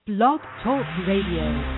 Blog Talk Radio.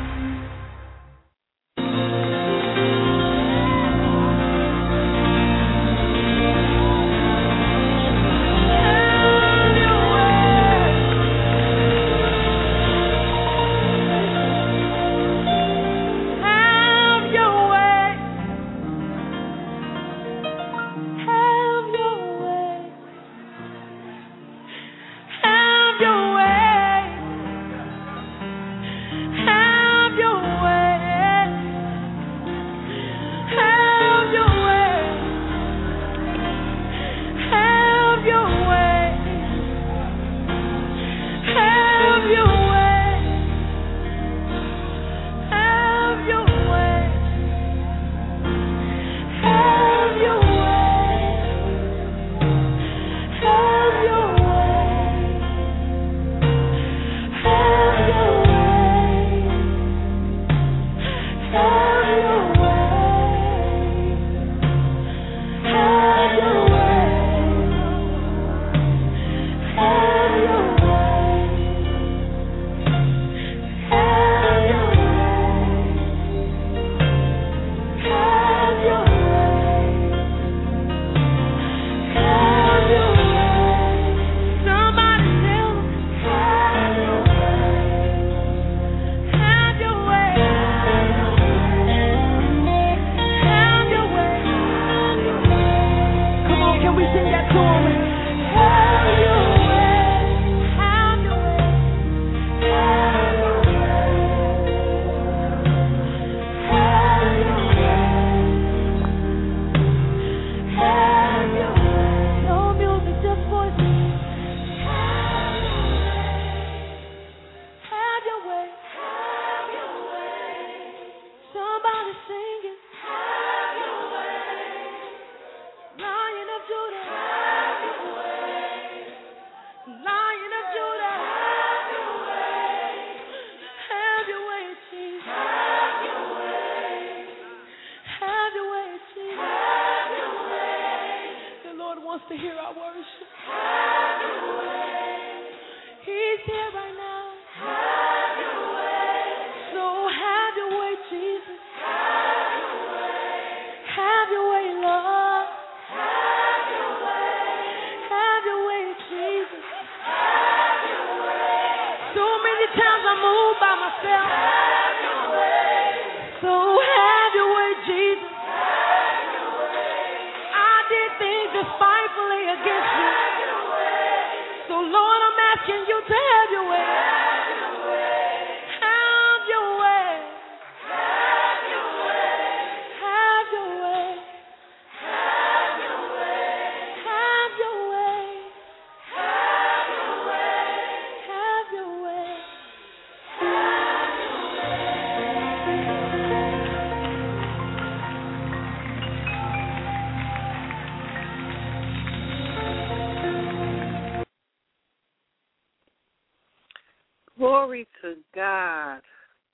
Glory to God.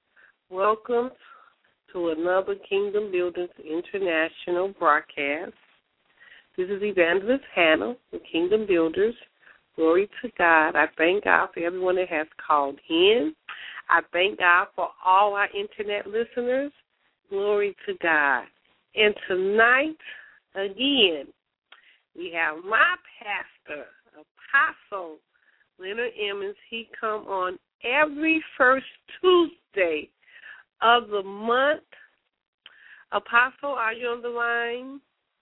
Welcome to another Kingdom Builders International broadcast. This is Evangelist Hannah, the Kingdom Builders. Glory to God. I thank God for everyone that has called in. I thank God for all our internet listeners. Glory to God. And tonight, again, we have my pastor, Apostle Leonard Emmons. He come on every first Tuesday of the month. Apostle, are you on the line?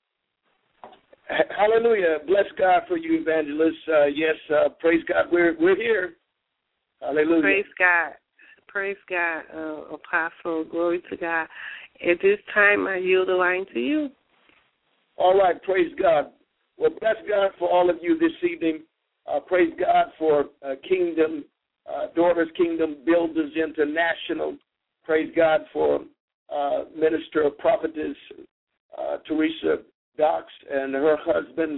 Hallelujah. Bless God for you, evangelist. Yes, praise God. We're here. Hallelujah. Praise God. Praise God, Apostle. Glory to God. At this time, I yield the line to you. All right. Praise God. Well, bless God for all of you this evening. Praise God for Kingdom Daughters, Kingdom Builders International. Praise God for Minister Prophetess Teresa Dox and her husband,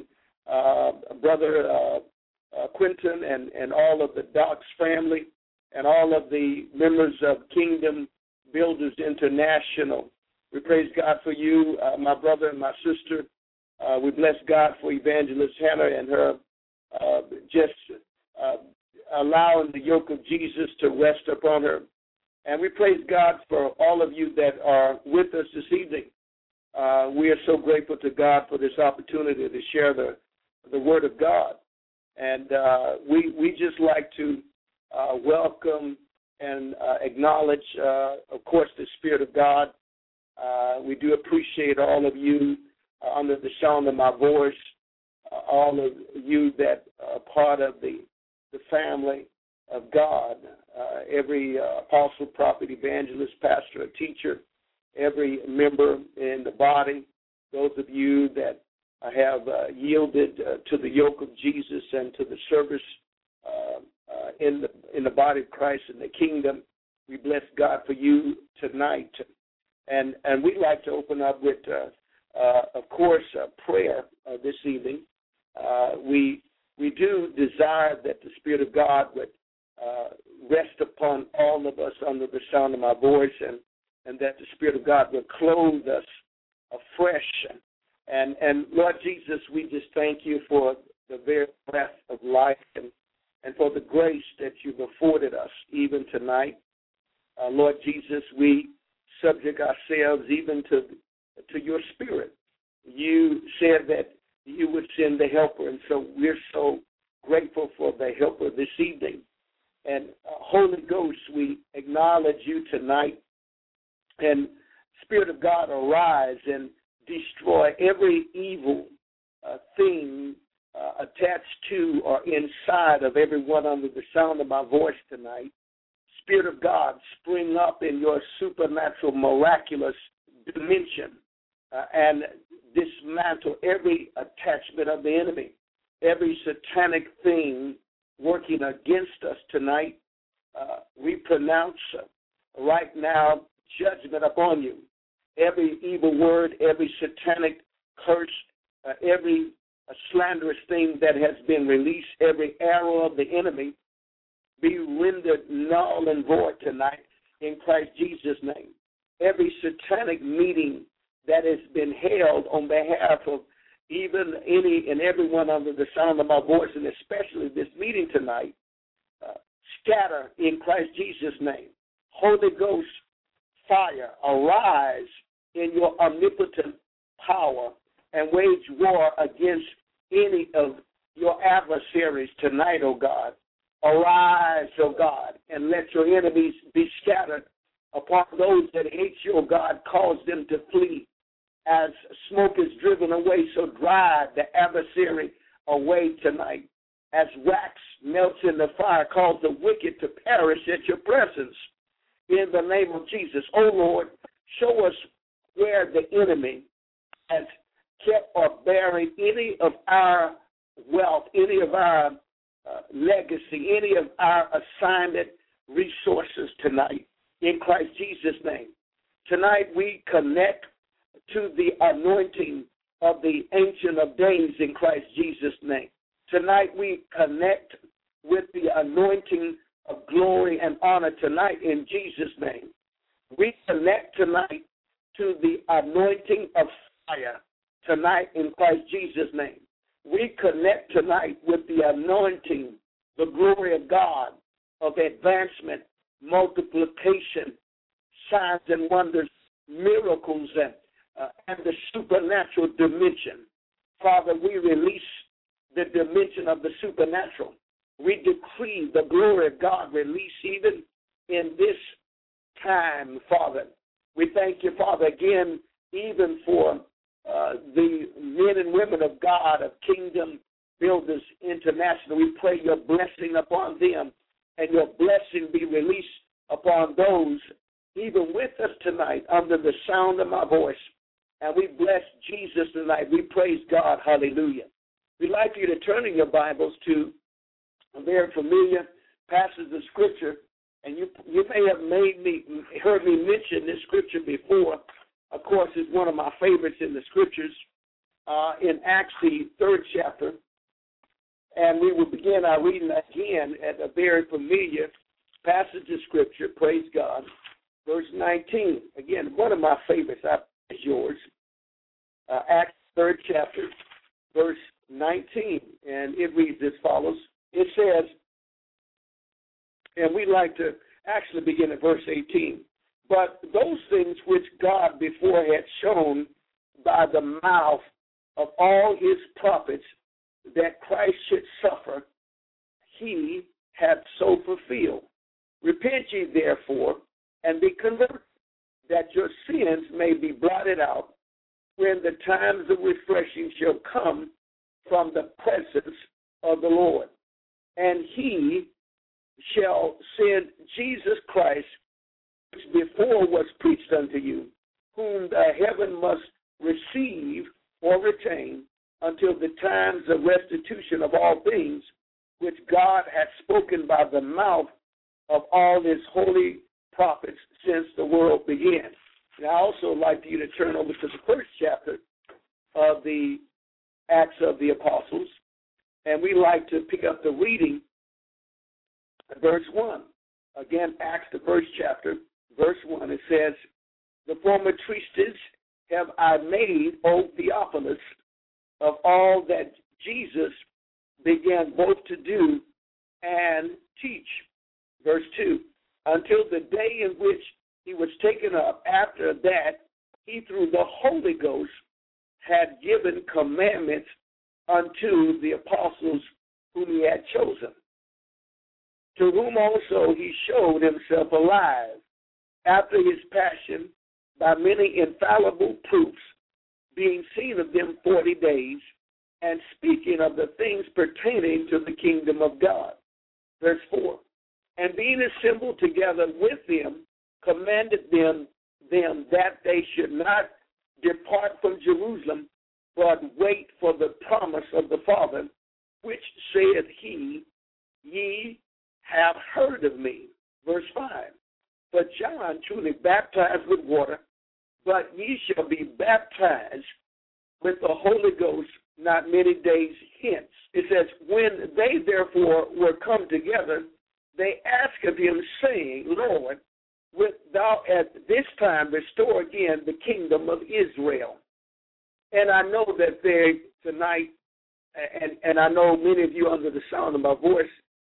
Brother Quentin, and all of the Dox family and all of the members of Kingdom Builders International. We praise God for you, my brother and my sister. We bless God for Evangelist Hannah and her just allowing the yoke of Jesus to rest upon her. And we praise God for all of you that are with us this evening. We are so grateful to God for this opportunity to share the Word of God. And we just like to welcome and acknowledge, of course, the Spirit of God. We do appreciate all of you under the sound of my voice, all of you that are part of the family of God, every apostle, prophet, evangelist, pastor, or teacher, every member in the body, those of you that have yielded to the yoke of Jesus and to the service in the body of Christ in the kingdom. We bless God for you tonight. And we'd like to open up with, of course, prayer this evening. We do desire that the Spirit of God would rest upon all of us under the sound of my voice, and that the Spirit of God would clothe us afresh. And Lord Jesus, we just thank you for the very breath of life and for the grace that you've afforded us even tonight. Lord Jesus, we subject ourselves even to your Spirit. You said that you would send the helper, and so we're so grateful for the helper this evening. And Holy Ghost, we acknowledge you tonight. And Spirit of God, arise and destroy every evil thing attached to or inside of everyone under the sound of my voice tonight. Spirit of God, spring up in your supernatural, miraculous dimension and dismantle every attachment of the enemy, every satanic thing working against us tonight. We pronounce right now judgment upon you. Every evil word, every satanic curse, every slanderous thing that has been released, every arrow of the enemy be rendered null and void tonight in Christ Jesus' name. Every satanic meeting that has been held on behalf of even any and everyone under the sound of my voice, and especially this meeting tonight, scatter in Christ Jesus' name. Holy Ghost fire, arise in your omnipotent power and wage war against any of your adversaries tonight, O God. Arise, O God, and let your enemies be scattered upon those that hate you, O God. Cause them to flee. As smoke is driven away, so drive the adversary away tonight. As wax melts in the fire, cause the wicked to perish at your presence. In the name of Jesus, O Lord, show us where the enemy has kept or buried any of our wealth, any of our legacy, any of our assignment resources tonight in Christ Jesus' name. Tonight we connect to the anointing of the Ancient of Days in Christ Jesus' name. Tonight we connect with the anointing of glory and honor tonight in Jesus' name. We connect tonight to the anointing of fire tonight in Christ Jesus' name. We connect tonight with the anointing, the glory of God, of advancement, multiplication, signs and wonders, miracles, and the supernatural dimension. Father, we release the dimension of the supernatural. We decree the glory of God release even in this time, Father. We thank you, Father, again, even for the men and women of God, of Kingdom Builders International. We pray your blessing upon them and your blessing be released upon those even with us tonight under the sound of my voice. And we bless Jesus tonight. We praise God. Hallelujah. We'd like you to turn in your Bibles to a very familiar passage of Scripture. And you may have heard me mention this Scripture before. Of course, it's one of my favorites in the Scriptures, in Acts, the 3rd chapter. And we will begin our reading again at a very familiar passage of Scripture, praise God, verse 19. Again, one of my favorites is yours. Acts 3rd chapter, verse 19. And it reads as follows. It says, And we'd like to actually begin at verse 18. But those things which God before had shown by the mouth of all his prophets that Christ should suffer, he hath so fulfilled. Repent ye therefore, and be converted, that your sins may be blotted out, when the times of refreshing shall come from the presence of the Lord. And he shall send Jesus Christ, which before was preached unto you, whom the heaven must receive or retain until the times of restitution of all things, which God hath spoken by the mouth of all his holy prophets since the world began. And I also like you to turn over to the first chapter of the Acts of the Apostles, and we like to pick up the reading at verse 1. Again, Acts, the first chapter, verse 1, it says, the former treatise have I made, O Theophilus, of all that Jesus began both to do and teach. Verse 2, until the day in which he was taken up. After that, he through the Holy Ghost had given commandments unto the apostles whom he had chosen, to whom also he showed himself alive after his passion by many infallible proofs, being seen of them 40 days, and speaking of the things pertaining to the kingdom of God. Verse 4, and being assembled together with them, commanded them that they should not depart from Jerusalem, but wait for the promise of the Father, which saith he, ye have heard of me. Verse 5, for John truly baptized with water, but ye shall be baptized with the Holy Ghost not many days hence. It says, when they therefore were come together, they asked of him, saying, Lord, wilt thou at this time restore again the kingdom of Israel? And I know that there tonight, and I know many of you under the sound of my voice,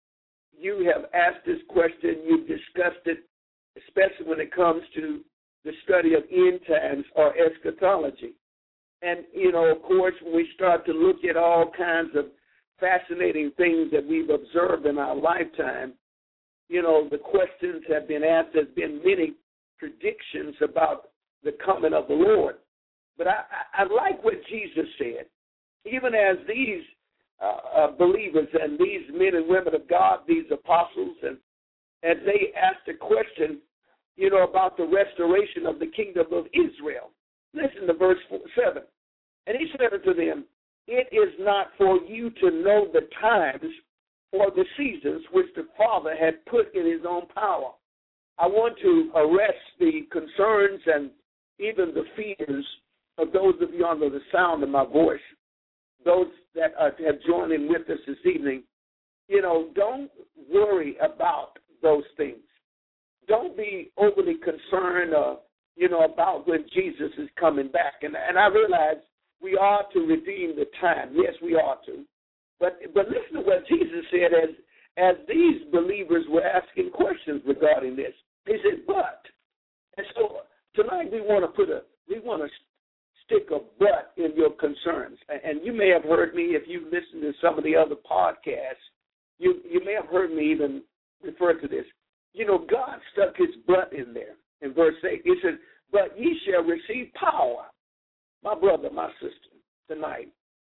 you have asked this question, you've discussed it, especially when it comes to the study of end times or eschatology. And, you know, of course, when we start to look at all kinds of fascinating things that we've observed in our lifetime, you know, the questions have been asked. There's been many predictions about the coming of the Lord. But I like what Jesus said. Even as these believers and these men and women of God, these apostles, and as they asked the question, you know, about the restoration of the kingdom of Israel. Listen to verse 7. And he said unto them, it is not for you to know the times or the seasons which the Father had put in his own power. I want to arrest the concerns and even the fears of those of you under the sound of my voice, those that have joined in with us this evening. You know, don't worry about those things. Don't be overly concerned, you know, about when Jesus is coming back. And I realize we are to redeem the time. Yes, we are to. But listen to what Jesus said as these believers were asking questions regarding this. He said, but. And so tonight we want to stick a but in your concerns. And you may have heard me, if you've listened to some of the other podcasts, you may have heard me even refer to this. You know, God stuck his but in there. In verse 8, he said, but ye shall receive power. My brother, my sister, tonight.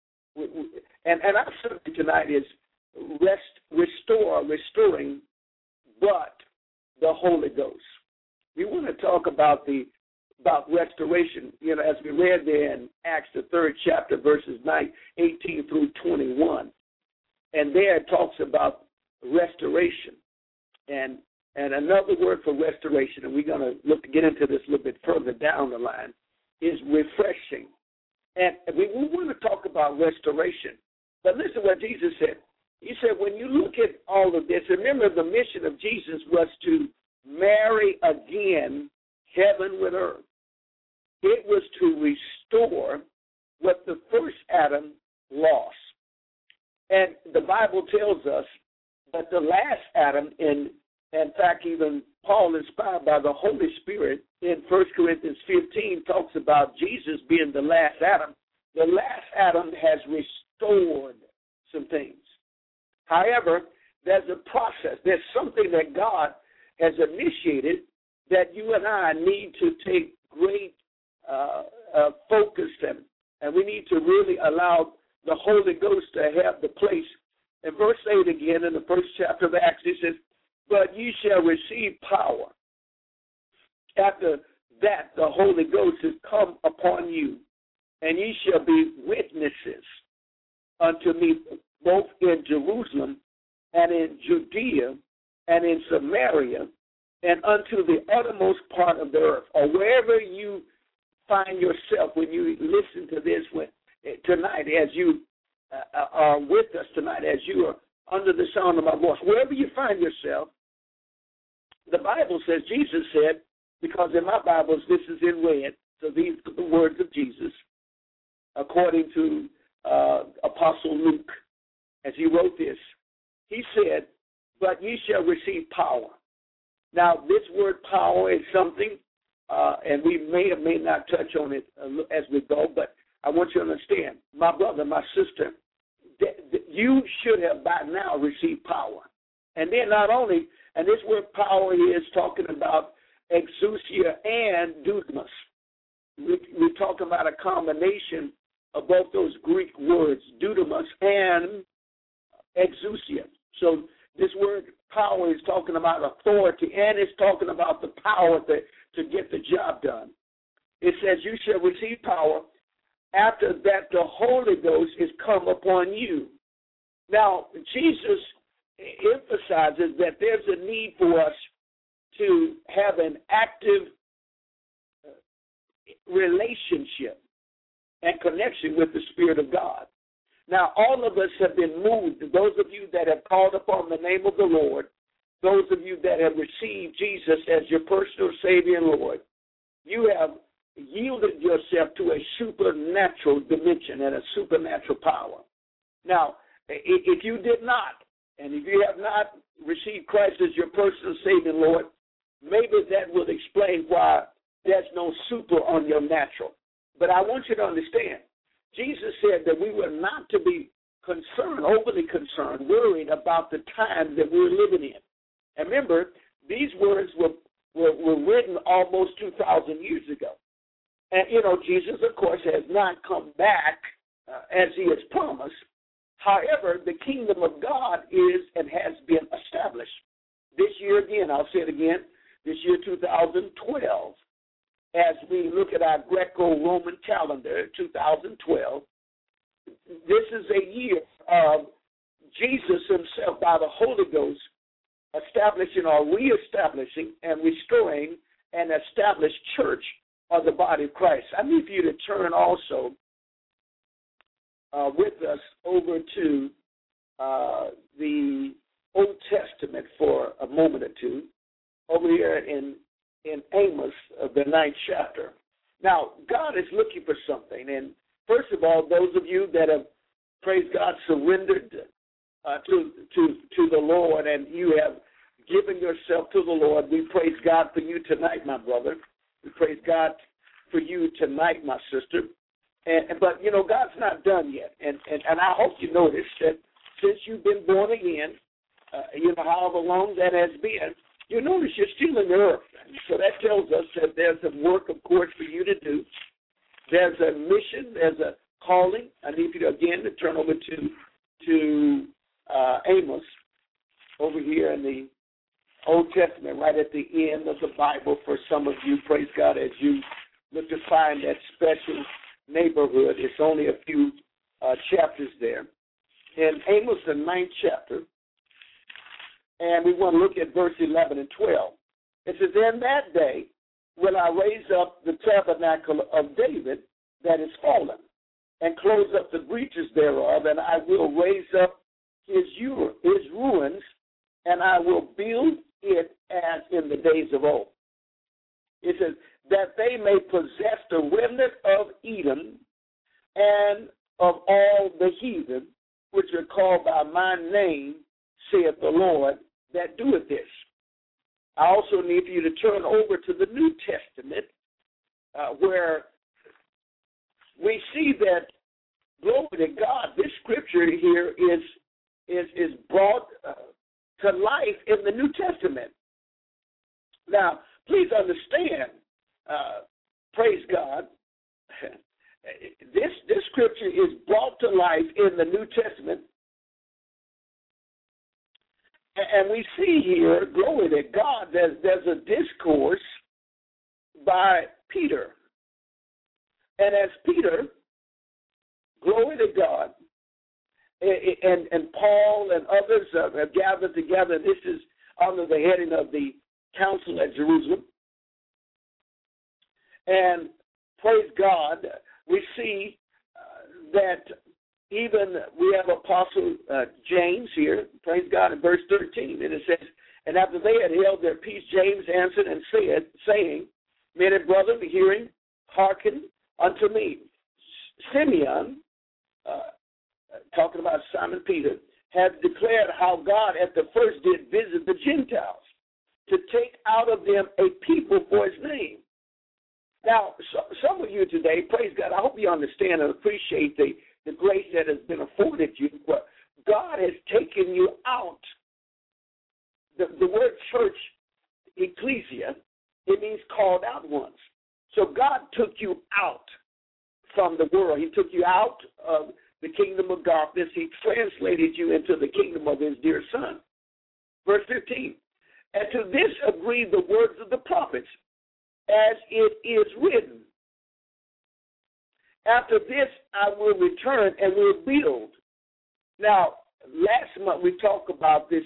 And our subject tonight is restoring, but the Holy Ghost. We want to talk about restoration, you know, as we read there in Acts, the 3rd chapter, verses 18 through 21. And there it talks about restoration. And another word for restoration, and we're going to get into this a little bit further down the line, is refreshing. And we want to talk about restoration. But listen to what Jesus said. He said, when you look at all of this, remember the mission of Jesus was to marry again heaven with earth. It was to restore what the first Adam lost. And the Bible tells us that the last Adam in In fact, even Paul, inspired by the Holy Spirit, in 1 Corinthians 15, talks about Jesus being the last Adam. The last Adam has restored some things. However, there's a process. There's something that God has initiated that you and I need to take great focus in. And we need to really allow the Holy Ghost to have the place. In verse 8 again, in the first chapter of Acts, it says, "But ye shall receive power. After that, the Holy Ghost is come upon you, and ye shall be witnesses unto me both in Jerusalem and in Judea and in Samaria and unto the uttermost part of the earth." Or wherever you find yourself when you listen to this tonight, as you are with us tonight, as you are under the sound of my voice, wherever you find yourself, the Bible says, Jesus said, because in my Bibles this is in red, so these are the words of Jesus, according to Apostle Luke, as he wrote this. He said, "But ye shall receive power." Now, this word power is something, and we may or may not touch on it as we go, but I want you to understand, my brother, my sister, you should have by now received power. And then not only, and this word power is talking about exousia and dunamis. We're talking about a combination of both those Greek words, dunamis and exousia. So this word power is talking about authority, and it's talking about the power to get the job done. It says, "You shall receive power. After that, the Holy Ghost is come upon you." Now, Jesus emphasizes that there's a need for us to have an active relationship and connection with the Spirit of God. Now, all of us have been moved. Those of you that have called upon the name of the Lord, those of you that have received Jesus as your personal Savior and Lord, you have yielded yourself to a supernatural dimension and a supernatural power. Now, if you did not, and if you have not received Christ as your personal Savior and Lord, maybe that will explain why there's no super on your natural. But I want you to understand, Jesus said that we were not to be concerned, overly concerned, worried about the time that we're living in. And remember, these words were written almost 2,000 years ago. And, Jesus, of course, has not come back as he has promised. However, the kingdom of God is and has been established. This year, again, I'll say it again, this year 2012, as we look at our Greco-Roman calendar, 2012, this is a year of Jesus himself, by the Holy Ghost, establishing or reestablishing and restoring an established church of the body of Christ. I need for you to turn also with us over to the Old Testament for a moment or two, over here in Amos, the 9th chapter. Now, God is looking for something. And first of all, those of you that have, praise God, surrendered to the Lord and you have given yourself to the Lord, we praise God for you tonight, my brother. We praise God for you tonight, my sister. But, God's not done yet. And I hope you notice that since you've been born again, however long that has been, you notice you're still in the earth. So that tells us that there's some work, of course, for you to do. There's a mission. There's a calling. I need you to, again, to turn over to Amos over here in the Old Testament, right at the end of the Bible for some of you, praise God, as you look to find that special neighborhood. It's only a few chapters there. In Amos, the 9th chapter, and we want to look at verse 11 and 12. It says, "In that day will I raise up the tabernacle of David that is fallen, and close up the breaches thereof, and I will raise up his ruins, and I will build it as in the days of old." It says, "that they may possess the remnant of Edom and of all the heathen, which are called by my name, saith the Lord, that doeth this." I also need for you to turn over to the New Testament, where we see that, glory to God, this scripture here is brought to life in the New Testament. Now, please understand, praise God, this scripture is brought to life in the New Testament. And we see here, glory to God, there's a discourse by Peter. And as Peter, glory to God, and Paul and others have gathered together, this is under the heading of the Council at Jerusalem. And praise God, we see that even we have Apostle James here, praise God, in verse 13. And it says, and after they had held their peace, James answered and said, saying, men and brethren, hearing, hearken unto me. Simeon, talking about Simon Peter, has declared how God at the first did visit the Gentiles to take out of them a people for his name. Now, some of you today, praise God, I hope you understand and appreciate the grace that has been afforded you, but God has taken you out. The word church, ecclesia, it means called out ones. So God took you out from the world. He took you out of the kingdom of darkness. He translated you into the kingdom of his dear Son. Verse 15, and to this agree the words of the prophets, as it is written. After this I will return and will build. Now, last month we talked about this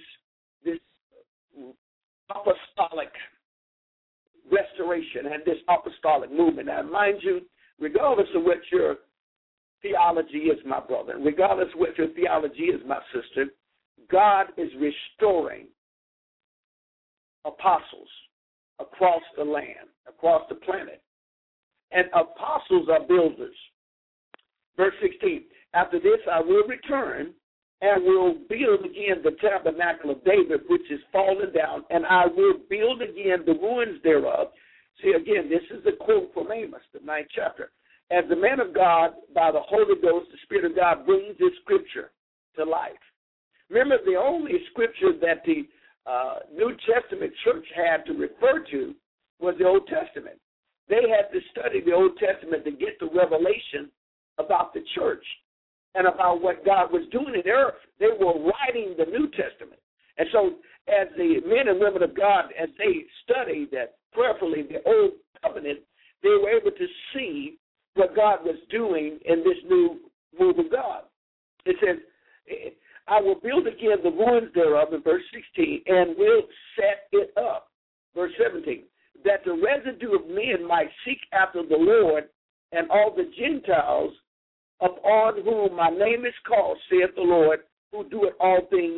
apostolic restoration and this apostolic movement. Now, mind you, regardless of what your theology is, my brother, regardless of what your theology is, my sister, God is restoring apostles across the land, across the planet. And apostles are builders. Verse 16, after this I will return and will build again the tabernacle of David, which is fallen down, and I will build again the ruins thereof. See, again, this is a quote from Amos, the 9th chapter. As the man of God, by the Holy Ghost, the Spirit of God, brings this scripture to life. Remember, the only scripture that the New Testament church had to refer to was the Old Testament. They had to study the Old Testament to get the revelation about the church and about what God was doing in earth. They were writing the New Testament. And so as the men and women of God, as they studied that prayerfully, the Old Covenant, they were able to see what God was doing in this new move of God. It says, I will build again the ruins thereof, in verse 16, and will set it up. Verse 17, that the residue of men might seek after the Lord, and all the Gentiles upon whom my name is called, saith the Lord, who doeth all things.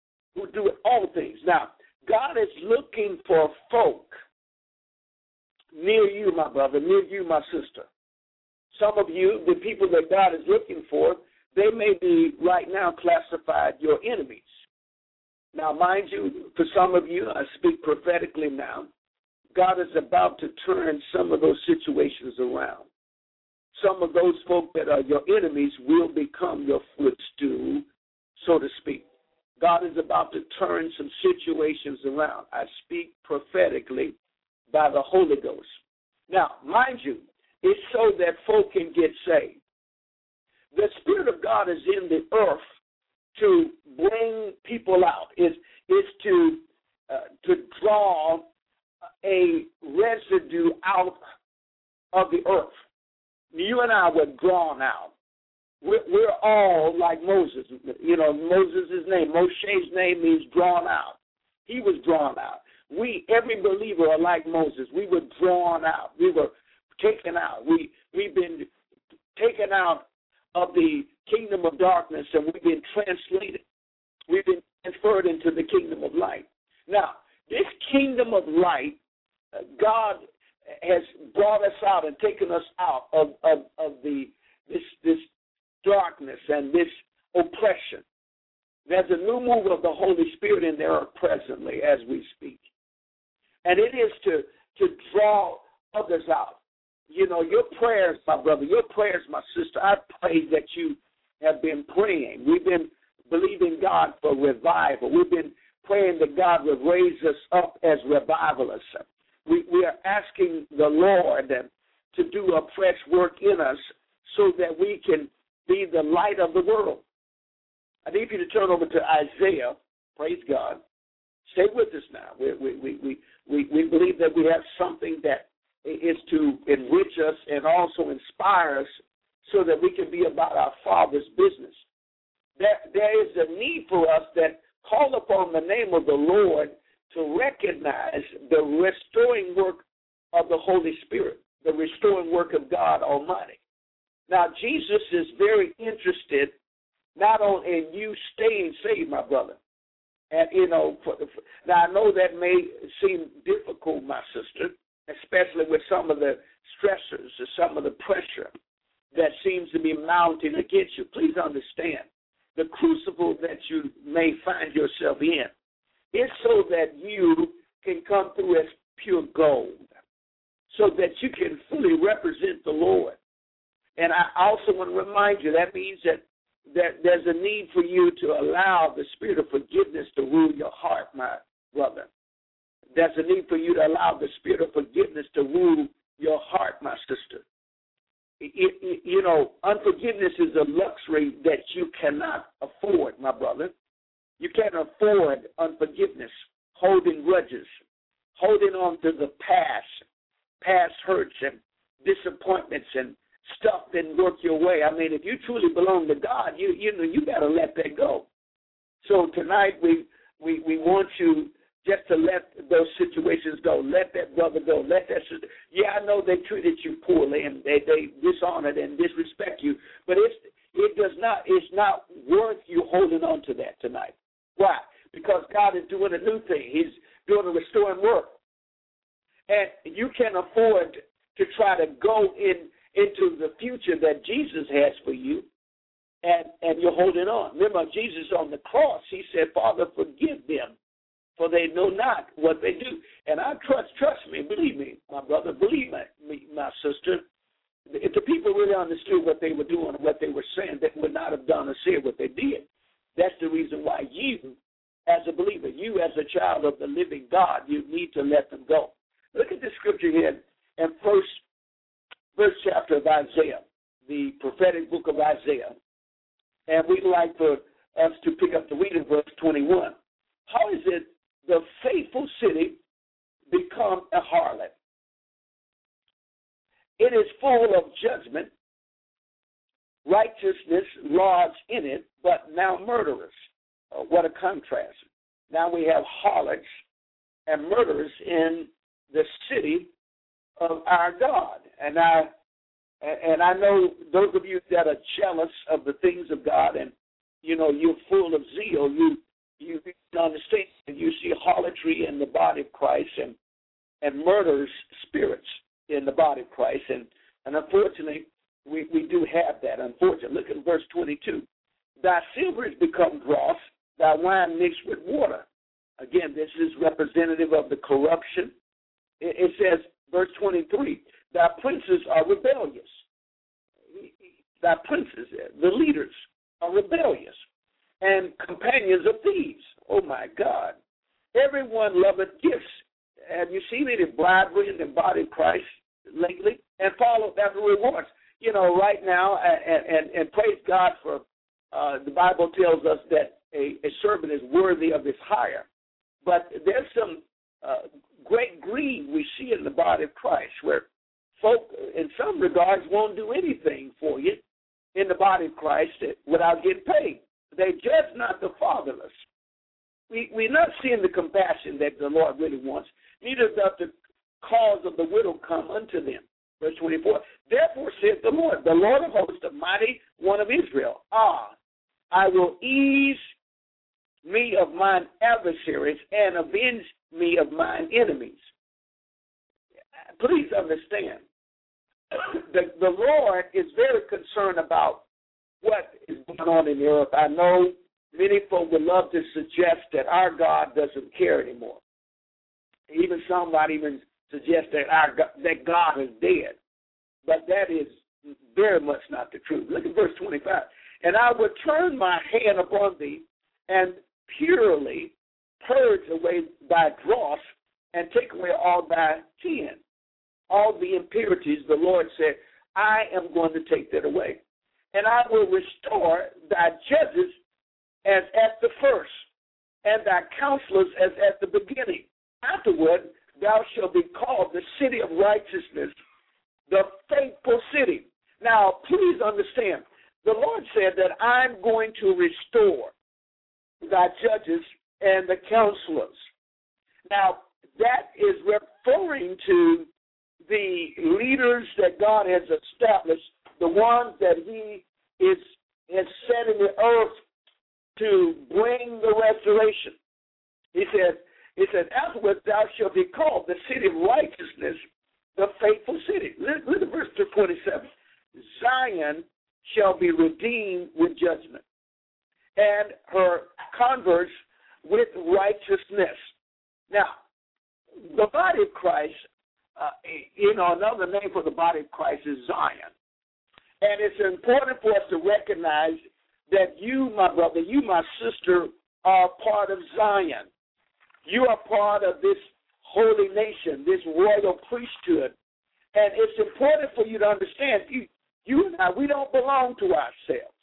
Now, God is looking for folk near you, my brother, near you, my sister. Some of you, the people that God is looking for, they may be right now classified your enemies. Now, mind you, for some of you, I speak prophetically now, God is about to turn some of those situations around. Some of those folk that are your enemies will become your footstool, so to speak. God is about to turn some situations around. I speak prophetically by the Holy Ghost. Now, mind you, it's so that folk can get saved. The Spirit of God is in the earth to bring people out. It's to draw a residue out of the earth. You and I were drawn out. We're all like Moses. You know, Moses' name, Moshe's name means drawn out. He was drawn out. Every believer are like Moses. We were drawn out. We were taken out. We've been taken out of the kingdom of darkness, and we've been translated. We've been transferred into the kingdom of light. Now, this kingdom of light, God has brought us out and taken us out of this darkness and this oppression. There's a new move of the Holy Spirit in there presently as we speak. And it is to draw others out. You know, your prayers, my brother, your prayers, my sister, I pray that you have been praying. We've been believing God for revival. We've been praying that God would raise us up as revivalists. We are asking the Lord to do a fresh work in us so that we can be the light of the world. I need you to turn over to Isaiah. Praise God. Stay with us now. We believe that we have something that is to enrich us and also inspire us so that we can be about our Father's business. There is a need for us that call upon the name of the Lord to recognize the restoring work of the Holy Spirit, the restoring work of God Almighty. Now, Jesus is very interested not only in you staying saved, my brother. And, you know, now I know that may seem difficult, my sister, especially with some of the stressors or some of the pressure that seems to be mounting against you. Please understand, the crucible that you may find yourself in is so that you can come through as pure gold, so that you can fully represent the Lord. And I also want to remind you, that means that there's a need for you to allow the spirit of forgiveness to rule your heart, my brother. There's a need for you to allow the spirit of forgiveness to rule your heart, my sister. You know, unforgiveness is a luxury that you cannot afford, my brother. You can't afford unforgiveness, holding grudges, holding on to the past hurts and disappointments and stuff didn't work your way. I mean, if you truly belong to God, you know, you got to let that go. So tonight we want you just to let those situations go. Let that brother go. Let that sister. Yeah, I know they treated you poorly and they dishonored and disrespect you, but it's not worth you holding on to that tonight. Why? Because God is doing a new thing. He's doing a restoring work. And you can afford to try to go into the future that Jesus has for you, and you're holding on. Remember, Jesus on the cross, he said, Father, forgive them, for they know not what they do. And I trust me, believe me, my brother, believe me, my sister, if the people really understood what they were doing and what they were saying, they would not have done or said what they did. That's the reason why you, as a believer, you as a child of the living God, you need to let them go. Look at the scripture here in first chapter of Isaiah, the prophetic book of Isaiah. And we'd like for us to pick up the reading verse 21. How is it the faithful city become a harlot? It is full of judgment, righteousness lodged in it, but now murderers. What a contrast. Now we have harlots and murderers in the city of our God. And I know those of you that are jealous of the things of God and, you know, you're full of zeal, you understand, you see harlotry in the body of Christ and murderous spirits in the body of Christ. And unfortunately, we do have that, unfortunately. Look at verse 22. Thy silver is become dross, thy wine mixed with water. Again, this is representative of the corruption. It says, verse 23, thy princes are rebellious. Thy princes, the leaders, are rebellious and companions of thieves. Oh, my God. Everyone loveth gifts. Have you seen any bribery in the body of Christ lately? And follow after rewards. You know, right now, and praise God for, the Bible tells us that a servant is worthy of his hire. But there's some great greed we see in the body of Christ where folk, in some regards, won't do anything for you in the body of Christ without getting paid. They judge not the fatherless. We're not seeing the compassion that the Lord really wants. Neither does the cause of the widow come unto them. Verse 24, therefore saith the Lord of hosts, the mighty one of Israel, I will ease me of mine adversaries and avenge me of mine enemies. Please understand, the Lord is very concerned about what is going on in the earth. I know many folk would love to suggest that our God doesn't care anymore. Even some might even suggest that God is dead. But that is very much not the truth. Look at verse 25. And I will turn my hand upon thee and purely purge away thy dross and take away all thy sin. All the impurities, the Lord said, I am going to take that away. And I will restore thy judges as at the first, and thy counselors as at the beginning. Afterward, thou shalt be called the city of righteousness, the faithful city. Now, please understand, the Lord said that I'm going to restore thy judges and the counselors. Now, that is referring to the leaders that God has established, the ones that he has set in the earth to bring the restoration. He said, afterwards thou shalt be called the city of righteousness, the faithful city. Look at verse 27. Zion shall be redeemed with judgment, and her converts with righteousness. Now, the body of Christ, another name for the body of Christ is Zion. And it's important for us to recognize that you, my brother, you, my sister, are part of Zion. You are part of this holy nation, this royal priesthood. And it's important for you to understand, you and I, we don't belong to ourselves.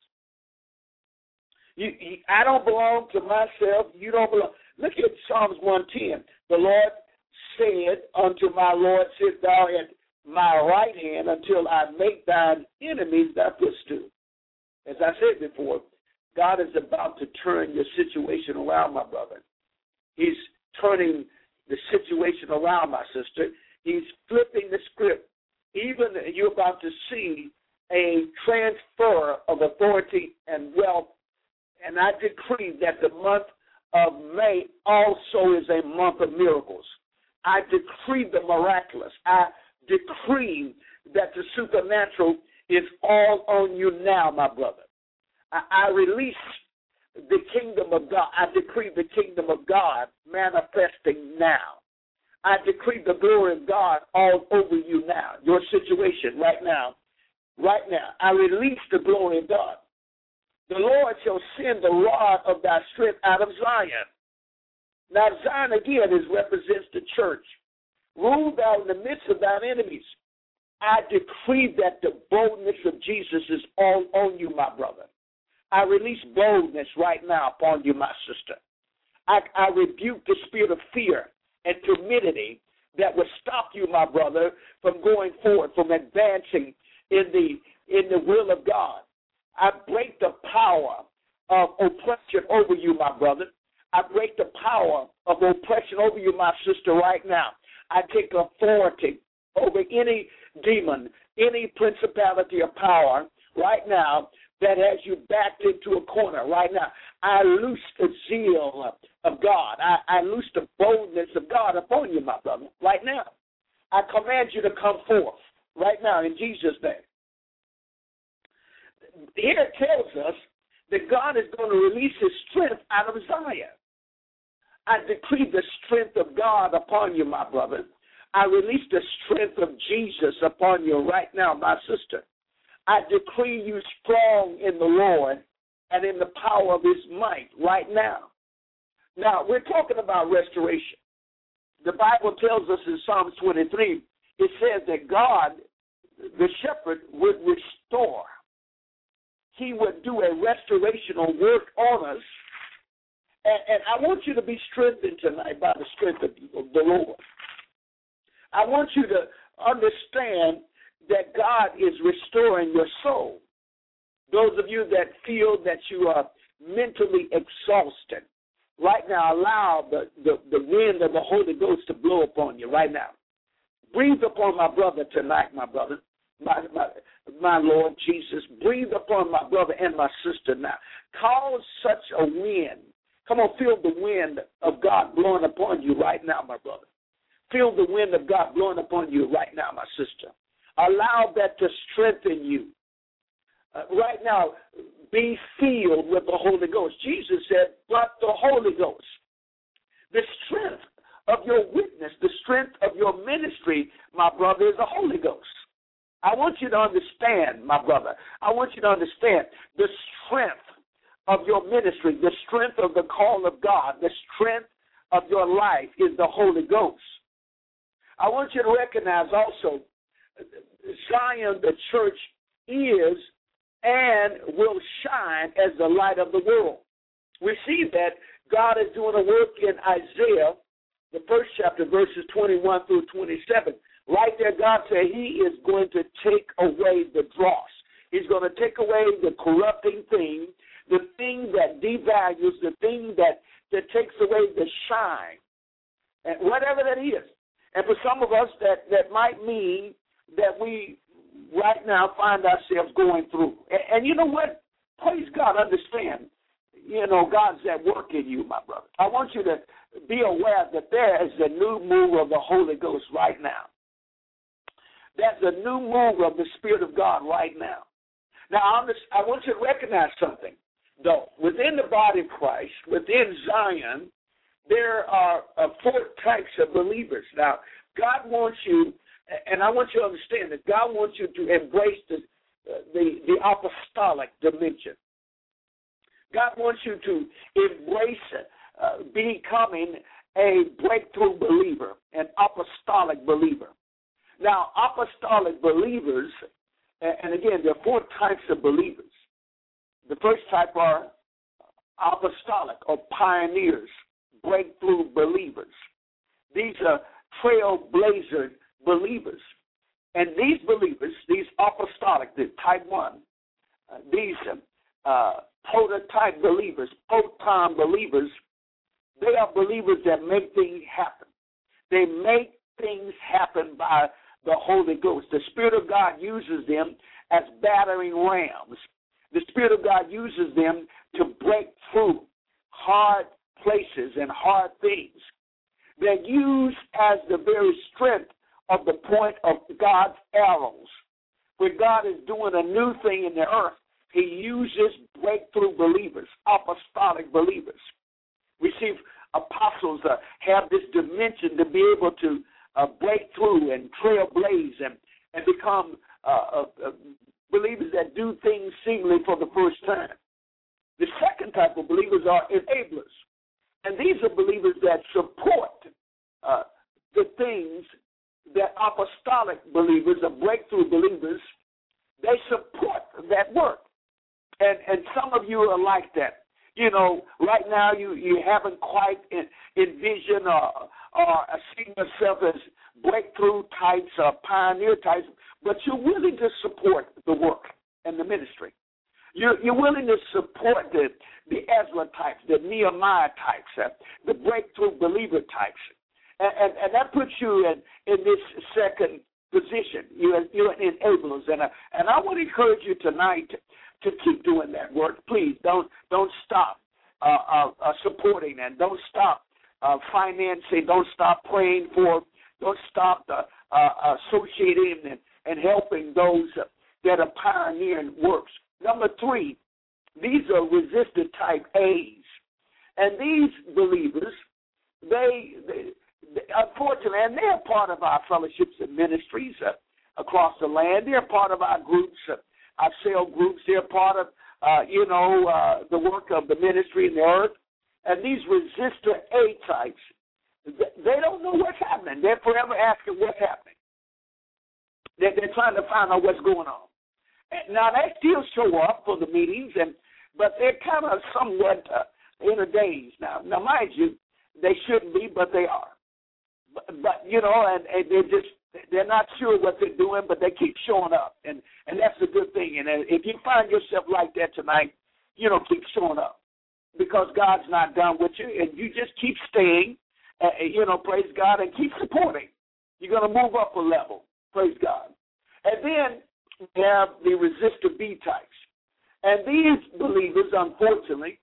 I don't belong to myself. You don't belong. Look at Psalms 110. The Lord said unto my Lord, sit thou at my right hand until I make thine enemies thy footstool. As I said before, God is about to turn your situation around, my brother. He's turning the situation around, my sister. He's flipping the script. Even you're about to see a transfer of authority and wealth. And I decree that the month of May also is a month of miracles. I decree the miraculous. I decree that the supernatural is all on you now, my brother. I release the kingdom of God. I decree the kingdom of God manifesting now. I decree the glory of God all over you now, your situation right now. Right now, I release the glory of God. The Lord shall send the rod of thy strength out of Zion. Now, Zion again represents the church. Rule thou in the midst of thine enemies. I decree that the boldness of Jesus is all on you, my brother. I release boldness right now upon you, my sister. I rebuke the spirit of fear and timidity that will stop you, my brother, from going forward, from advancing in the will of God. I break the power of oppression over you, my brother. I break the power of oppression over you, my sister, right now. I take authority over any demon, any principality or power right now that has you backed into a corner right now. I loose the zeal of God. I loose the boldness of God upon you, my brother, right now. I command you to come forth right now in Jesus' name. Here it tells us that God is going to release his strength out of Zion. I decree the strength of God upon you, my brother. I release the strength of Jesus upon you right now, my sister. I decree you strong in the Lord and in the power of his might right now. Now, we're talking about restoration. The Bible tells us in Psalms 23, it says that God, the shepherd, would restore. He would do a restorational work on us. And I want you to be strengthened tonight by the strength of the Lord. I want you to understand that God is restoring your soul. Those of you that feel that you are mentally exhausted, right now allow the wind of the Holy Ghost to blow upon you right now. Breathe upon my brother tonight, my brother, my Lord Jesus. Breathe upon my brother and my sister now. Cause such a wind. Come on, feel the wind of God blowing upon you right now, my brother. Feel the wind of God blowing upon you right now, my sister. Allow that to strengthen you. Right now, be filled with the Holy Ghost. Jesus said, but the Holy Ghost. The strength of your witness, the strength of your ministry, my brother, is the Holy Ghost. I want you to understand, my brother, I want you to understand the strength of your ministry, the strength of the call of God, the strength of your life is the Holy Ghost. I want you to recognize also Zion, the church, is and will shine as the light of the world. We see that God is doing a work in Isaiah, the first chapter, verses 21 through 27. Right there, God said he is going to take away the dross. He's going to take away the corrupting thing, the thing that devalues, the thing that takes away the shine, and whatever that is. And for some of us, that might mean that we right now find ourselves going through. And you know what? Praise God, understand, God's at work in you, my brother. I want you to be aware that there is a new move of the Holy Ghost right now. There's a new move of the Spirit of God right now. Now, I want you to recognize something, though. Within the body of Christ, within Zion, there are 4 types of believers. Now, God wants you, and I want you to understand that God wants you to embrace the apostolic dimension. God wants you to embrace becoming a breakthrough believer, an apostolic believer. Now, apostolic believers, and again, there are 4 types of believers. The first type are apostolic or pioneers, breakthrough believers. These are trailblazer believers. And these believers, these apostolic, the type 1, these prototype believers, proton believers, they are believers that make things happen. They make things happen by the Holy Ghost. The Spirit of God uses them as battering rams. The Spirit of God uses them to break through hard places and hard things. They're used as the very strength of the point of God's arrows. When God is doing a new thing in the earth, he uses breakthrough believers, apostolic believers. We see apostles have this dimension to be able to break through and trailblaze and become believers that do things seemingly for the first time. The second type of believers are enablers. And these are believers that support the things that apostolic believers or breakthrough believers, they support that work. And some of you are like that. Right now you haven't quite envisioned or seen yourself as breakthrough types or pioneer types, but you're willing to support the work and the ministry. You're willing to support the Ezra types, the Nehemiah types, the breakthrough believer types. And that puts you in this second position. You're enablers. And I want to encourage you tonight to keep doing that work. Please don't stop supporting and don't stop financing. Don't stop praying for. Don't stop associating and helping those that are pioneering works. Number 3, these are resistor type A's. And these believers, they unfortunately, and they're part of our fellowships and ministries across the land. They're part of our groups, our cell groups. They're part of, the work of the ministry in the earth. And these resistor A types, they don't know what's happening. They're forever asking what's happening. They're trying to find out what's going on. Now, they still show up for the meetings, but they're kind of somewhat in a daze now. Now, mind you, they shouldn't be, but they are. But and they're not sure what they're doing, but they keep showing up, and that's a good thing. And if you find yourself like that tonight, keep showing up, because God's not done with you, and you just keep staying, praise God, and keep supporting. You're going to move up a level, praise God. And then we have the resistor B types. And these believers, unfortunately,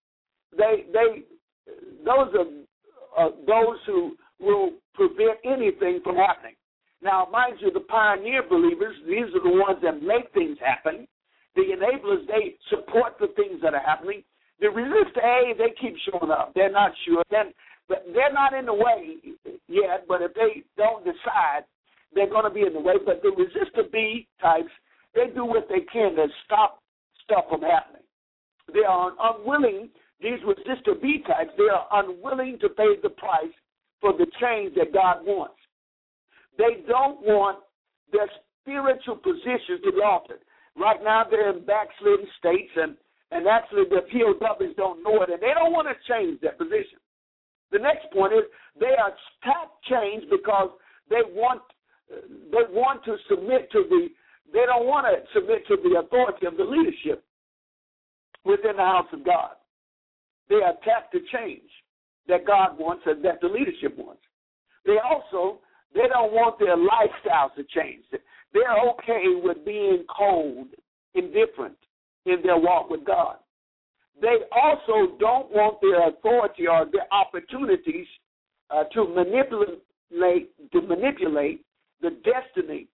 those are those who will prevent anything from happening. Now, mind you, the pioneer believers, these are the ones that make things happen. The enablers, they support the things that are happening. The resistor A, they keep showing up. They're not sure. Then But they're not in the way yet, but if they don't decide, they're going to be in the way. But the resistor B types, they do what they can to stop stuff from happening. They are unwilling, these resistor B types, they are unwilling to pay the price for the change that God wants. They don't want their spiritual positions to be altered. Right now they're in backslidden states, and actually the POWs don't know it, and they don't want to change their position. The next point is they are change because they want to submit to they don't want to submit to the authority of the leadership within the house of God. They attack the change that God wants and that the leadership wants. They don't want their lifestyles to change. They're okay with being cold, indifferent in their walk with God. They also don't want their authority or their opportunities to manipulate the destiny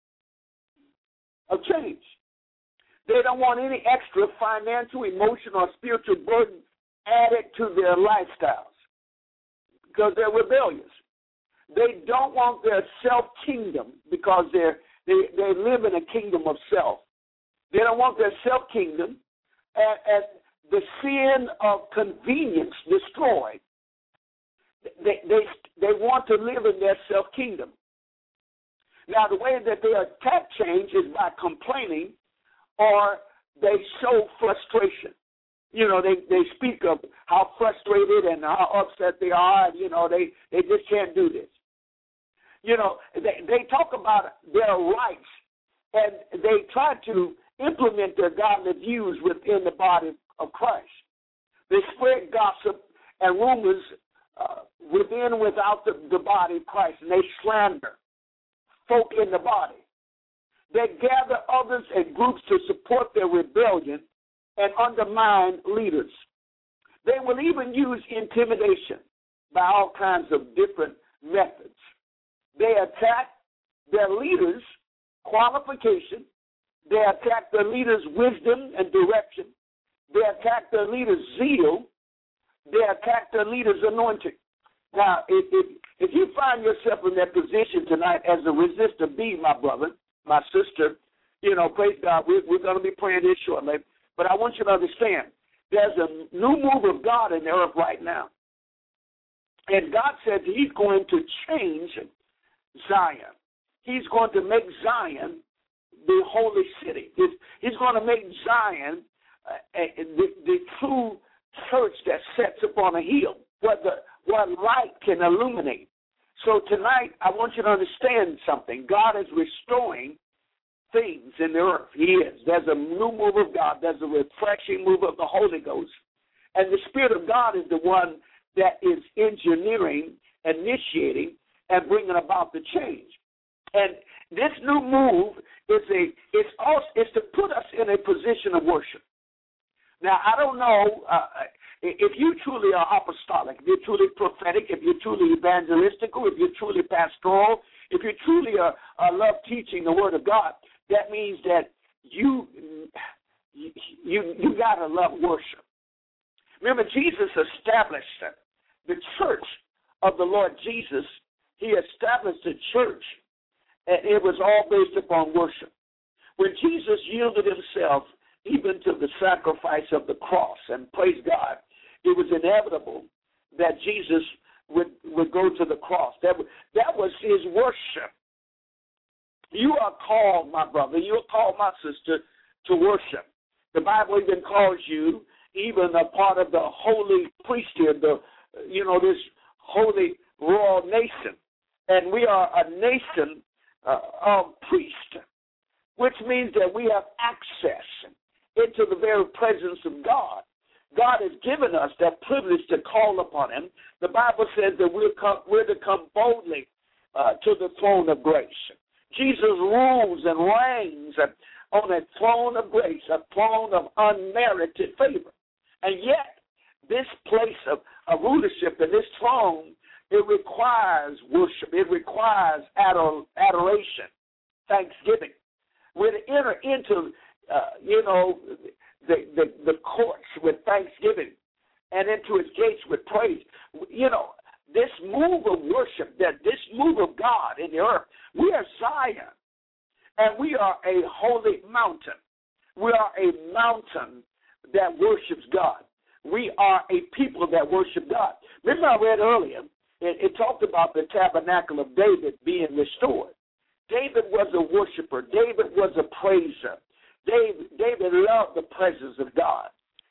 of change. They don't want any extra financial, emotional, or spiritual burden added to their lifestyles because they're rebellious. They don't want their self-kingdom because they live in a kingdom of self. They don't want their self-kingdom and the sin of convenience destroyed. They want to live in their self-kingdom. Now, the way that they attack change is by complaining, or they show frustration. You know, they speak of how frustrated and how upset they are, and, you know, they just can't do this. You know, they talk about their rights, and they try to implement their godly views within the body of Christ. They spread gossip and rumors within and without the body of Christ, and they slander folk in the body. They gather others and groups to support their rebellion and undermine leaders. They will even use intimidation by all kinds of different methods. They attack their leaders' qualification. They attack their leaders' wisdom and direction. They attack their leaders' zeal. They attack their leaders' anointing. Now, if you find yourself in that position tonight as a resistor B, my brother, my sister, you know, praise God, we're going to be praying this shortly. But I want you to understand, there's a new move of God in the earth right now. And God said he's going to change Zion. He's going to make Zion the holy city. He's going to make Zion the true church that sets upon a hill, where light can illuminate. So tonight, I want you to understand something. God is restoring things in the earth. He is. There's a new move of God. There's a refreshing move of the Holy Ghost. And the Spirit of God is the one that is engineering, initiating, and bringing about the change. And this new move is to put us in a position of worship. Now, I don't know if you truly are apostolic, if you're truly prophetic, if you're truly evangelistical, if you're truly pastoral, if you truly love teaching the Word of God, that means that you got to love worship. Remember, Jesus established the church of the Lord Jesus. He established a church, and it was all based upon worship. When Jesus yielded himself even to the sacrifice of the cross, and praise God, it was inevitable that Jesus would go to the cross. That was his worship. You are called, my brother, you are called, my sister, to worship. The Bible even calls you even a part of the holy priesthood, this holy royal nation. And we are a nation of priests, which means that we have access into the very presence of God. God has given us that privilege to call upon him. The Bible says that we're to come boldly to the throne of grace. Jesus rules and reigns on a throne of grace, a throne of unmerited favor. And yet, this place of rulership and this throne, it requires worship. It requires adoration, thanksgiving. We're to enter into, the courts with thanksgiving and into his gates with praise. You know, this move of worship, that this move of God in the earth, we are Zion, and we are a holy mountain. We are a mountain that worships God. We are a people that worship God. Remember I read earlier, it talked about the tabernacle of David being restored. David was a worshiper. David was a praiser. David loved the presence of God.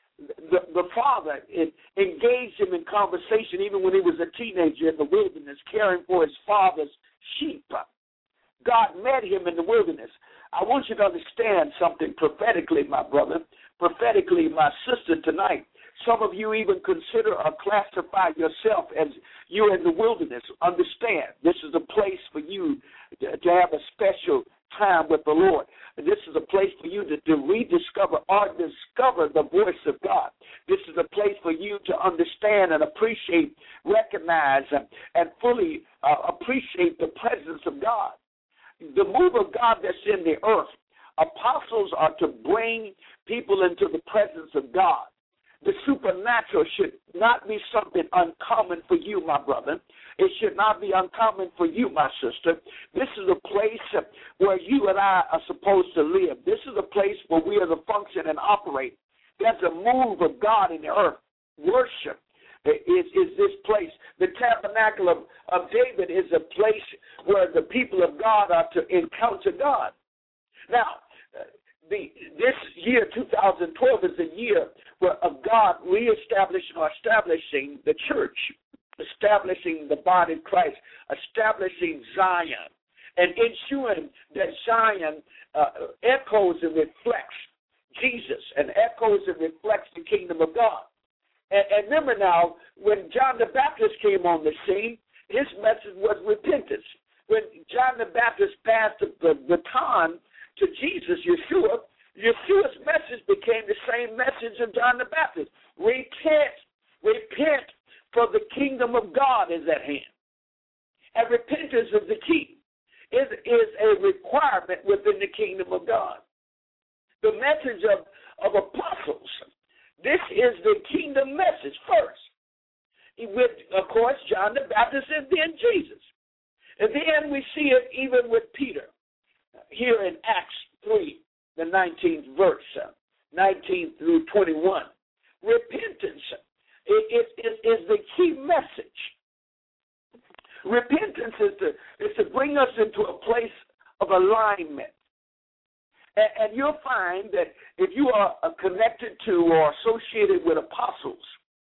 The father engaged him in conversation even when he was a teenager in the wilderness, caring for his father's sheep. God met him in the wilderness. I want you to understand something prophetically, my brother, prophetically, my sister, tonight. Some of you even consider or classify yourself as you're in the wilderness. Understand, this is a place for you to have a special time with the Lord. This is a place for you to rediscover or discover the voice of God. This is a place for you to understand and appreciate, recognize, and fully appreciate the presence of God. The move of God that's in the earth, apostles are to bring people into the presence of God. The supernatural should not be something uncommon for you, my brother. It should not be uncommon for you, my sister. This is a place where you and I are supposed to live. This is a place where we are to function and operate. There's a move of God in the earth. Worship is this place. The tabernacle of David is a place where the people of God are to encounter God. Now, this year, 2012, is a year of God reestablishing or establishing the church, establishing the body of Christ, establishing Zion, and ensuring that Zion echoes and reflects Jesus and echoes and reflects the kingdom of God. And remember now, when John the Baptist came on the scene, his message was repentance. When John the Baptist passed the baton to Jesus, Yeshua's message became the same message of John the Baptist. Repent, for the kingdom of God is at hand. And repentance is the key. Is a requirement within the kingdom of God. The message of apostles, this is the kingdom message first. With, of course, John the Baptist and then Jesus. And then we see it even with Peter here in Acts 3, the 19th verse, 19 through 21. Repentance is the key message. Repentance is to bring us into a place of alignment. And you'll find that if you are connected to or associated with apostles,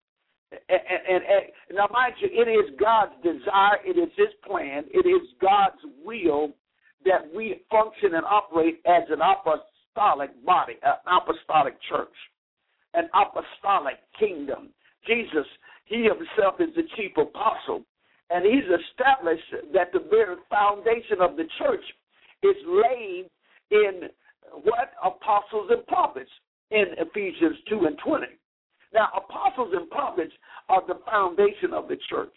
and now mind you, it is God's desire, it is His plan, it is God's will that we function and operate as an apostolic body, an apostolic church, an apostolic kingdom. Jesus, He Himself is the chief apostle, and He's established that the very foundation of the church is laid in what? Apostles and prophets in Ephesians 2 and 20. Now, apostles and prophets are the foundation of the church.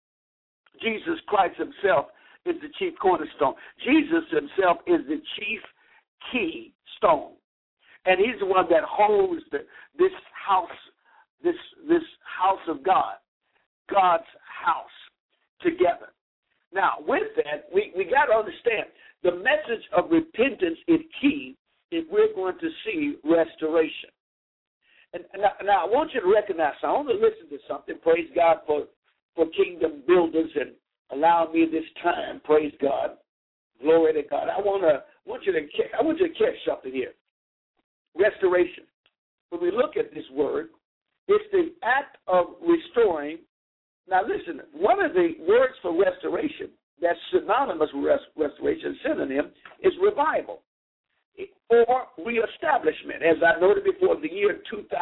Jesus Christ Himself is the chief cornerstone. Jesus Himself is the chief key stone. And He's the one that holds this house, this house of God, God's house together. Now, with that, we got to understand the message of repentance is key if we're going to see restoration. And now I want you to recognize, I want to listen to something. Praise God for kingdom builders and allowing me this time. Praise God. Glory to God. I want you to catch something here. Restoration. When we look at this word, it's the act of restoring. Now listen, one of the words for restoration that's synonymous with restoration, synonym, is revival or reestablishment. As I noted before, the year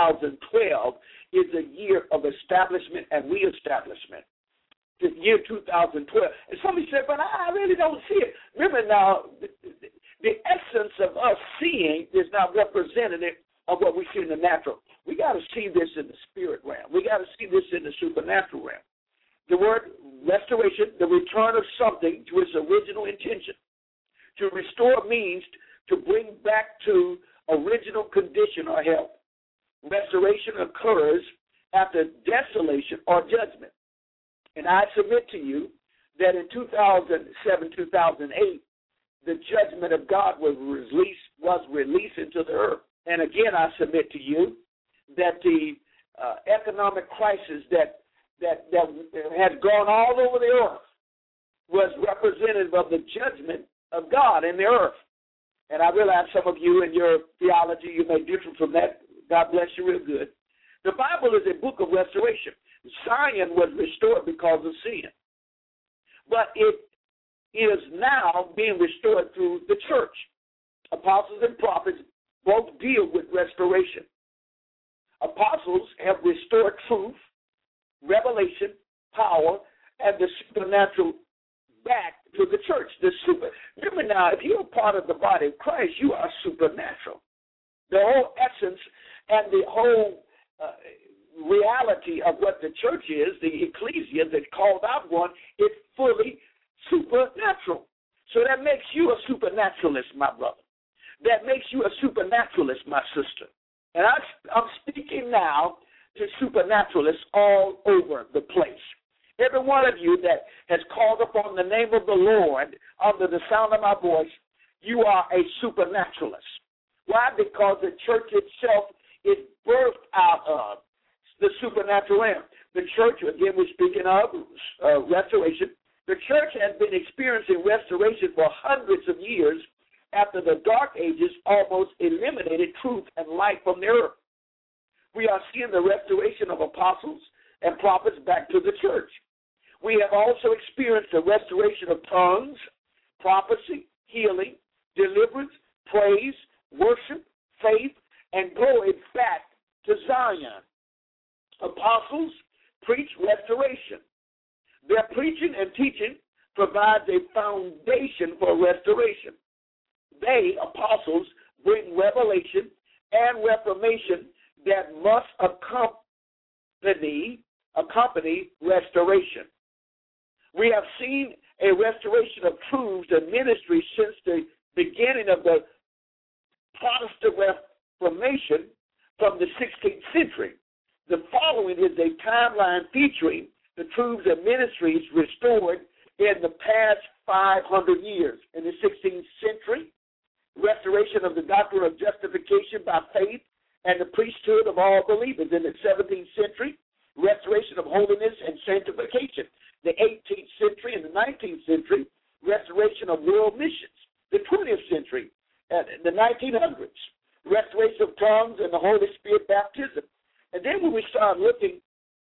2012 is a year of establishment and reestablishment. The year 2012. And somebody said, but I really don't see it. Remember now, the essence of us seeing is not representative of what we see in the natural. We got to see this in the spirit realm. We got to see this in the supernatural realm. The word restoration, the return of something to its original intention. To restore means to bring back to original condition or health. Restoration occurs after desolation or judgment. And I submit to you that in 2007, 2008, the judgment of God was released into the earth. And again, I submit to you that the economic crisis that had gone all over the earth was representative of the judgment of God in the earth. And I realize some of you in your theology, you may differ from that. God bless you real good. The Bible is a book of restoration. Zion was restored because of sin. But it is now being restored through the church. Apostles and prophets both deal with restoration. Apostles have restored truth, revelation, power, and the supernatural back to the church. Remember now, if you're a part of the body of Christ, you are supernatural. The whole essence and the whole reality of what the church is, the ecclesia that called out one, is fully supernatural. So that makes you a supernaturalist, my brother. That makes you a supernaturalist, my sister. And I'm speaking now to supernaturalists all over the place. Every one of you that has called upon the name of the Lord under the sound of my voice, you are a supernaturalist. Why? Because the church itself is birthed out of the supernatural realm. The church, again, we're speaking of restoration. The church has been experiencing restoration for hundreds of years after the Dark Ages almost eliminated truth and light from the earth. We are seeing the restoration of apostles and prophets back to the church. We have also experienced the restoration of tongues, prophecy, healing, deliverance, praise, worship, faith, and glory back to Zion. Apostles preach restoration. Their preaching and teaching provides a foundation for restoration. They, apostles, bring revelation and reformation that must accompany restoration. We have seen a restoration of truths and ministry since the beginning of the Protestant Reformation from the 16th century. The following is a timeline featuring the truths and ministries restored in the past 500 years. In the 16th century, restoration of the doctrine of justification by faith and the priesthood of all believers. In the 17th century, restoration of holiness and sanctification. The 18th century and the 19th century, restoration of world missions. The 20th century, the 1900s, restoration of tongues and the Holy Spirit baptism. And then when we start looking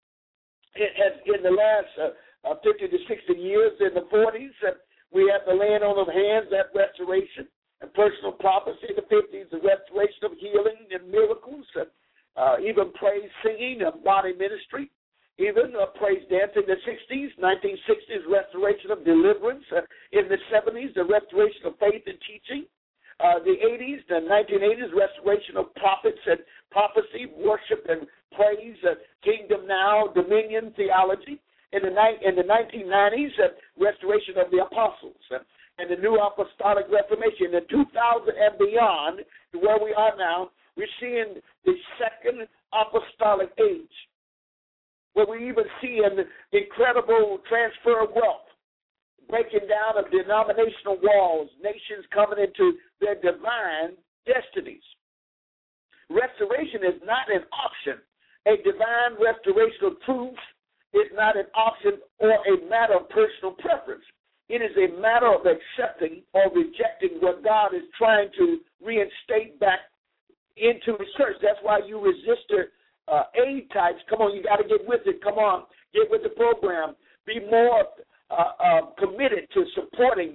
in the last 50 to 60 years, in the 40s, we have the laying on of hands, that restoration, and personal prophecy. In the 50s, the restoration of healing and miracles, even praise singing and body ministry, even praise dance. In the 60s, 1960s, restoration of deliverance. In the 70s, the restoration of faith and teaching. The 80s, the 1980s, restoration of prophets and prophecy, worship and praise, kingdom now, dominion, theology. In the 1990s, restoration of the apostles and the new apostolic reformation. In 2000 and beyond, to where we are now, we're seeing the second apostolic age, where we even see an incredible transfer of wealth, breaking down of denominational walls, nations coming into their divine destinies. Restoration is not an option. A divine restoration of truth is not an option or a matter of personal preference. It is a matter of accepting or rejecting what God is trying to reinstate back into his church. That's why you resistor aid types. Come on, you got to get with it. Come on, get with the program. Be more committed to supporting,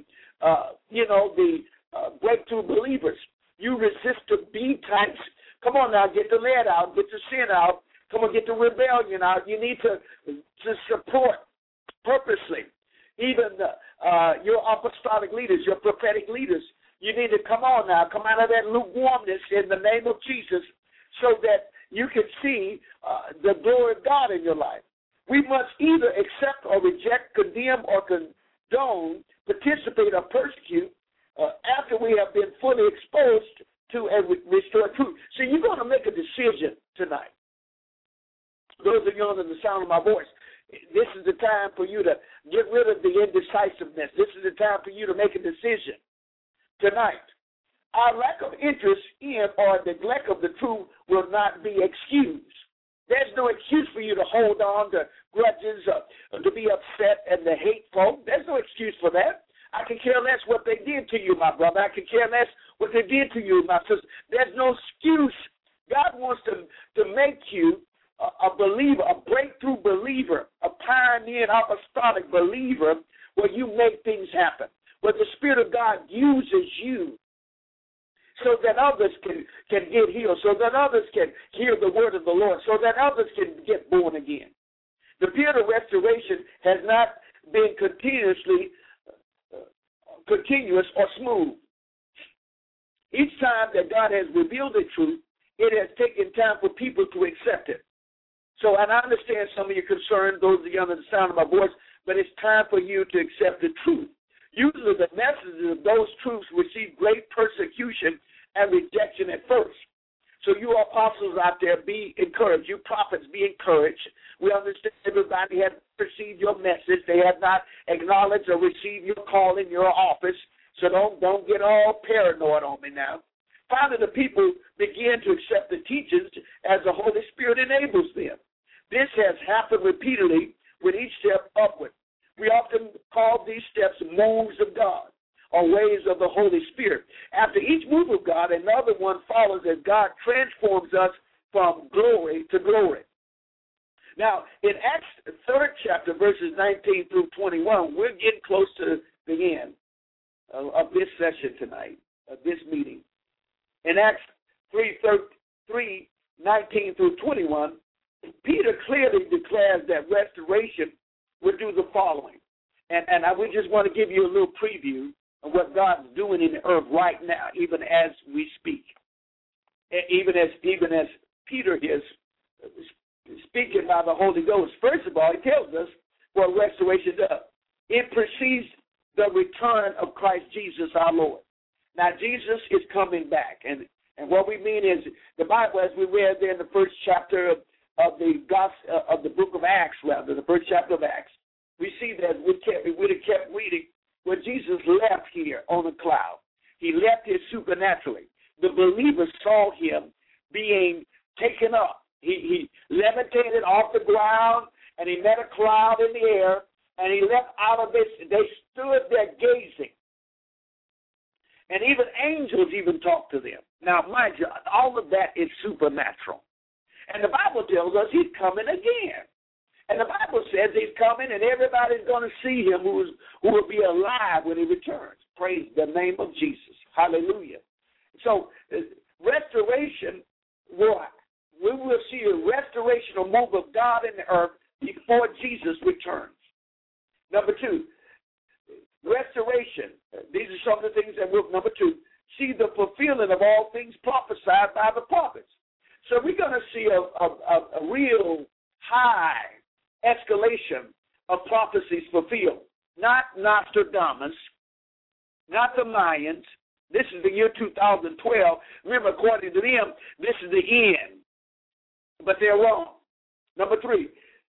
the breakthrough believers. You resistor B types. Come on now, get the lead out, get the sin out. Come on, get the rebellion out. You need to support purposely. Even your apostolic leaders, your prophetic leaders. You need to come on now, come out of that lukewarmness in the name of Jesus so that you can see the glory of God in your life. We must either accept or reject, condemn or condone, participate or persecute after we have been fully exposed to and restored truth. So you're going to make a decision tonight. Those of you under the sound of my voice, This is the time for you to get rid of the indecisiveness. This is the time for you to make a decision tonight. Our lack of interest in or neglect of the truth will not be excused. There's no excuse for you to hold on to grudges or to be upset and to hate folk. There's no excuse for that. I can care less what they did to you, my brother. I can care less what they did to you, my sister. There's no excuse. God wants to make you a believer, a breakthrough believer, a pioneer, apostolic believer, where you make things happen, where the Spirit of God uses you so that others can get healed, so that others can hear the word of the Lord, so that others can get born again. The period of restoration has not been continuous or smooth. Each time that God has revealed the truth, it has taken time for people to accept it. So, and I understand some of your concerns, those of you under the sound of my voice, but it's time for you to accept the truth. Usually the messages of those truths receive great persecution and rejection at first. So you apostles out there, be encouraged. You prophets, be encouraged. We understand everybody has received your message. They have not acknowledged or received your call in your office. So don't get all paranoid on me now. Finally, the people begin to accept the teachings as the Holy Spirit enables them. This has happened repeatedly with each step upward. We often call these steps moves of God or ways of the Holy Spirit. After each move of God, another one follows as God transforms us from glory to glory. Now, in Acts 3rd chapter, verses 19 through 21, we're getting close to the end of this session tonight, of this meeting. In Acts 3, 19 through 21, Peter clearly declares that restoration would do the following. And we just want to give you a little preview of what God's doing in the earth right now, even as we speak. Even as Peter is speaking by the Holy Ghost. First of all, he tells us what restoration does. It precedes the return of Christ Jesus our Lord. Now, Jesus is coming back. And what we mean is the Bible, as we read there in the first chapter of the gospel, of the book of Acts, rather, the first chapter of Acts, we see that we'd have kept reading where Jesus left here on a cloud. He left here supernaturally. The believers saw him being taken up. He levitated off the ground, and he met a cloud in the air, and he left out of this. They stood there gazing. And even angels even talked to them. Now, mind you, all of that is supernatural. And the Bible tells us he's coming again. And the Bible says he's coming, and everybody's going to see him who will be alive when he returns. Praise the name of Jesus. Hallelujah. So restoration, we will see a restorational move of God in the earth before Jesus returns. Number two, restoration. These are some of the things that we'll, number two, see the fulfilling of all things prophesied by the prophets. So we're going to see a real high escalation of prophecies fulfilled. Not Nostradamus, not the Mayans. This is the year 2012. Remember, according to them, this is the end. But they're wrong. Number three,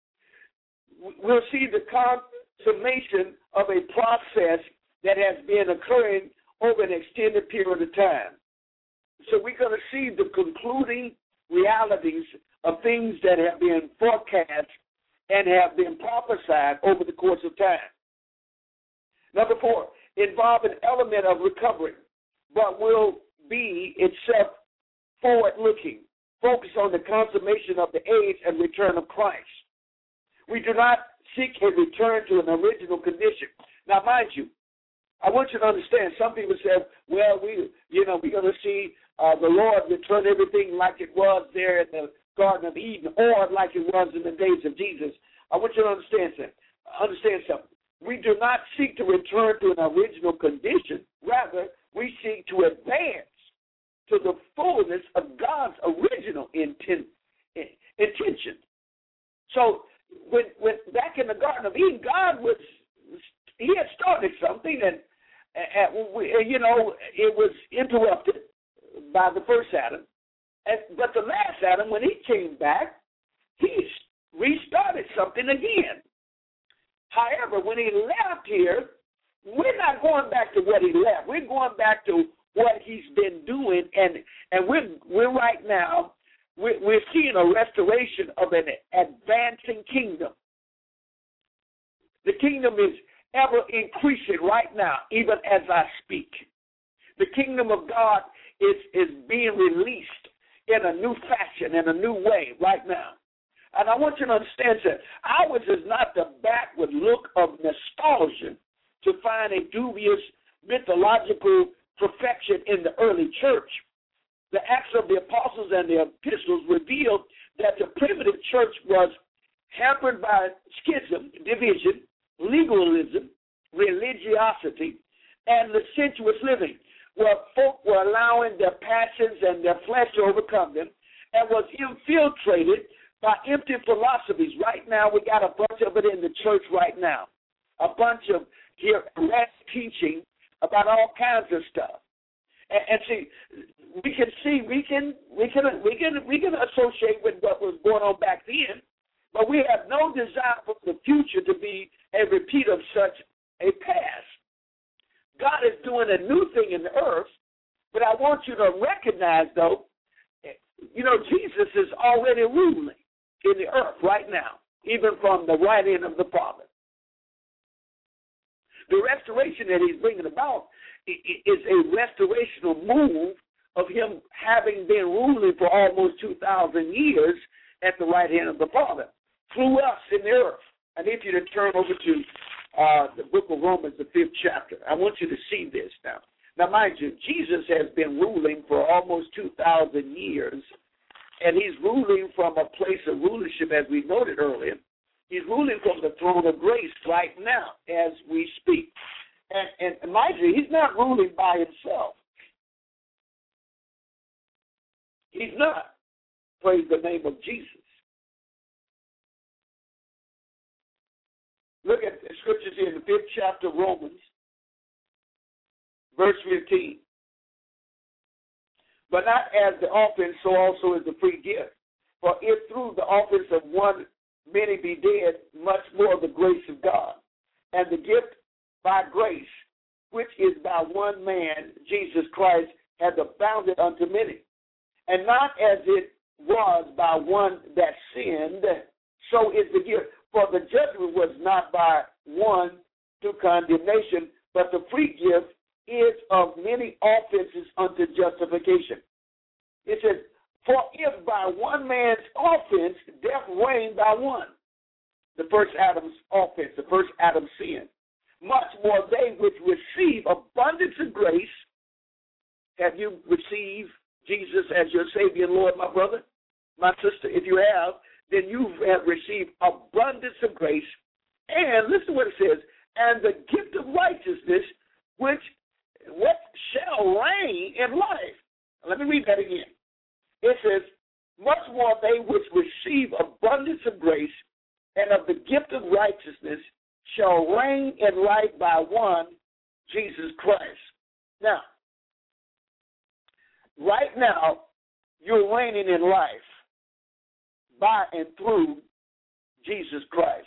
we'll see the consummation of a process that has been occurring over an extended period of time. So we're going to see the concluding realities of things that have been forecast and have been prophesied over the course of time. Number four, involve an element of recovery, but will be itself forward-looking, focused on the consummation of the age and return of Christ. We do not seek a return to an original condition. Now, mind you, I want you to understand, some people say, well, we're going to see the Lord return everything like it was there in the Garden of Eden or like it was in the days of Jesus. I want you to understand something. We do not seek to return to an original condition. Rather, we seek to advance to the fullness of God's original intention. So when back in the Garden of Eden, he had started something, and it was interrupted by the first Adam. But the last Adam, when he came back, he restarted something again. However, when he left here, we're not going back to what he left. We're going back to what he's been doing, and we're right now, we're seeing a restoration of an advancing kingdom. The kingdom is ever increasing right now, even as I speak. The kingdom of God is being released in a new fashion, in a new way right now. And I want you to understand that ours is not the backward look of nostalgia to find a dubious mythological perfection in the early church. The Acts of the Apostles and the epistles reveal that the primitive church was hampered by schism, division, legalism, religiosity, and licentious living, where folk were allowing their passions and their flesh to overcome them, and was infiltrated by empty philosophies. Right now, we got a bunch of it in the church right now, a bunch of teaching about all kinds of stuff. And see, we can associate with what was going on back then, but we have no desire for the future to be a repeat of such a past. God is doing a new thing in the earth, but I want you to recognize, though, Jesus is already ruling in the earth right now, even from the right hand of the Father. The restoration that he's bringing about is a restorational move of him having been ruling for almost 2,000 years at the right hand of the Father through us in the earth. I need you to turn over to the book of Romans, the 5th chapter. I want you to see this now. Now, mind you, Jesus has been ruling for almost 2,000 years, and he's ruling from a place of rulership, as we noted earlier. He's ruling from the throne of grace right now as we speak. And mind you, he's not ruling by himself. He's not. Praise the name of Jesus. Look at the scriptures here in the 5th chapter of Romans, verse 15. But not as the offense, so also is the free gift. For if through the offense of one many be dead, much more the grace of God. And the gift by grace, which is by one man, Jesus Christ, hath abounded unto many. And not as it was by one that sinned, so is the gift. For the judgment was not by one to condemnation, but the free gift is of many offenses unto justification. It says, for if by one man's offense death reigned by one, the first Adam's offense, the first Adam's sin, much more they which receive abundance of grace. Have you received Jesus as your Savior and Lord, my brother, my sister? If you have, then you have received abundance of grace. And listen to what it says, and the gift of righteousness, which what shall reign in life. Let me read that again. It says, much more they which receive abundance of grace and of the gift of righteousness shall reign in life by one, Jesus Christ. Now, right now, you're reigning in life by and through Jesus Christ.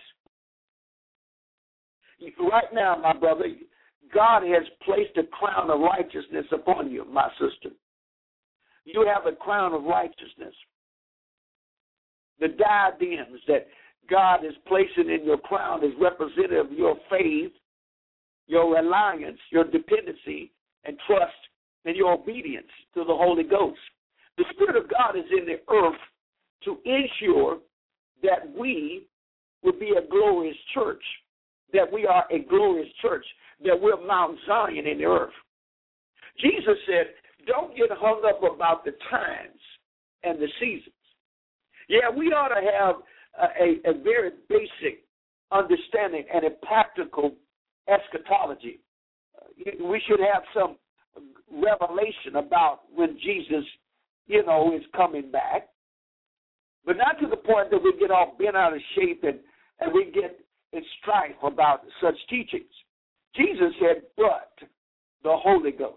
Right now, my brother, God has placed a crown of righteousness upon you, my sister. You have a crown of righteousness. The diadems that God is placing in your crown is representative of your faith, your reliance, your dependency, and trust, and your obedience to the Holy Ghost. The Spirit of God is in the earth to ensure that we will be a glorious church, that we are a glorious church, that we're Mount Zion in the earth. Jesus said, don't get hung up about the times and the seasons. Yeah, we ought to have a very basic understanding and a practical eschatology. We should have some revelation about when Jesus, is coming back, but not to the point that we get all bent out of shape and we get in strife about such teachings. Jesus said, but the Holy Ghost.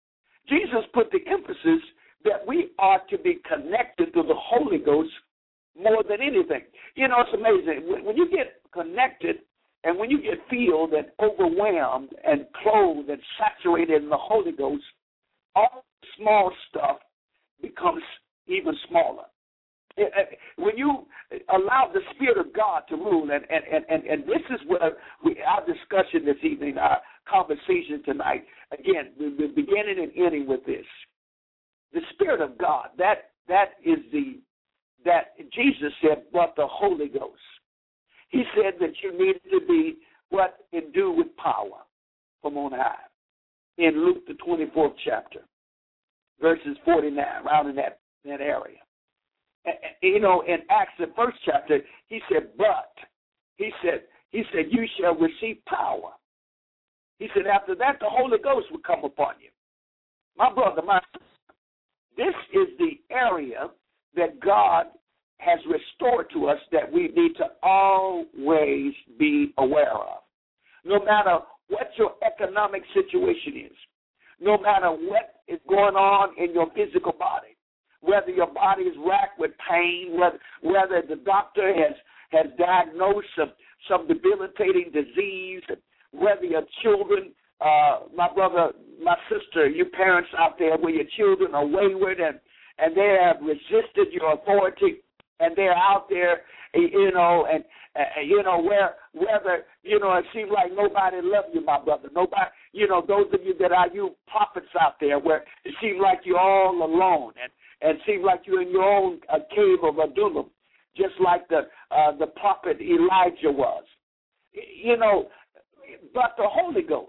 Jesus put the emphasis that we are to be connected to the Holy Ghost more than anything. You know, it's amazing. When you get connected and when you get filled and overwhelmed and clothed and saturated in the Holy Ghost, all small stuff becomes even smaller. When you allow the Spirit of God to rule, and this is what our discussion this evening, our conversation tonight, again, we're beginning and ending with this. The Spirit of God, that Jesus said, but the Holy Ghost. He said that you needed to be endued with power from on high. In Luke the 24th chapter, verses 49, around in that area. You know, in Acts the first chapter, he said, he said, you shall receive power. He said, after that, the Holy Ghost will come upon you. My brother, this is the area that God has restored to us that we need to always be aware of. No matter what your economic situation is, no matter what is going on in your physical body, whether your body is racked with pain, whether the doctor has diagnosed some debilitating disease, whether your children, my brother, my sister, you parents out there where your children are wayward and they have resisted your authority and they're out there, whether, it seems like nobody loves you, my brother. Nobody, those of you that are you prophets out there where it seems like you're all alone and it seems like you're in your own cave of Adullam, just like the prophet Elijah was. But the Holy Ghost,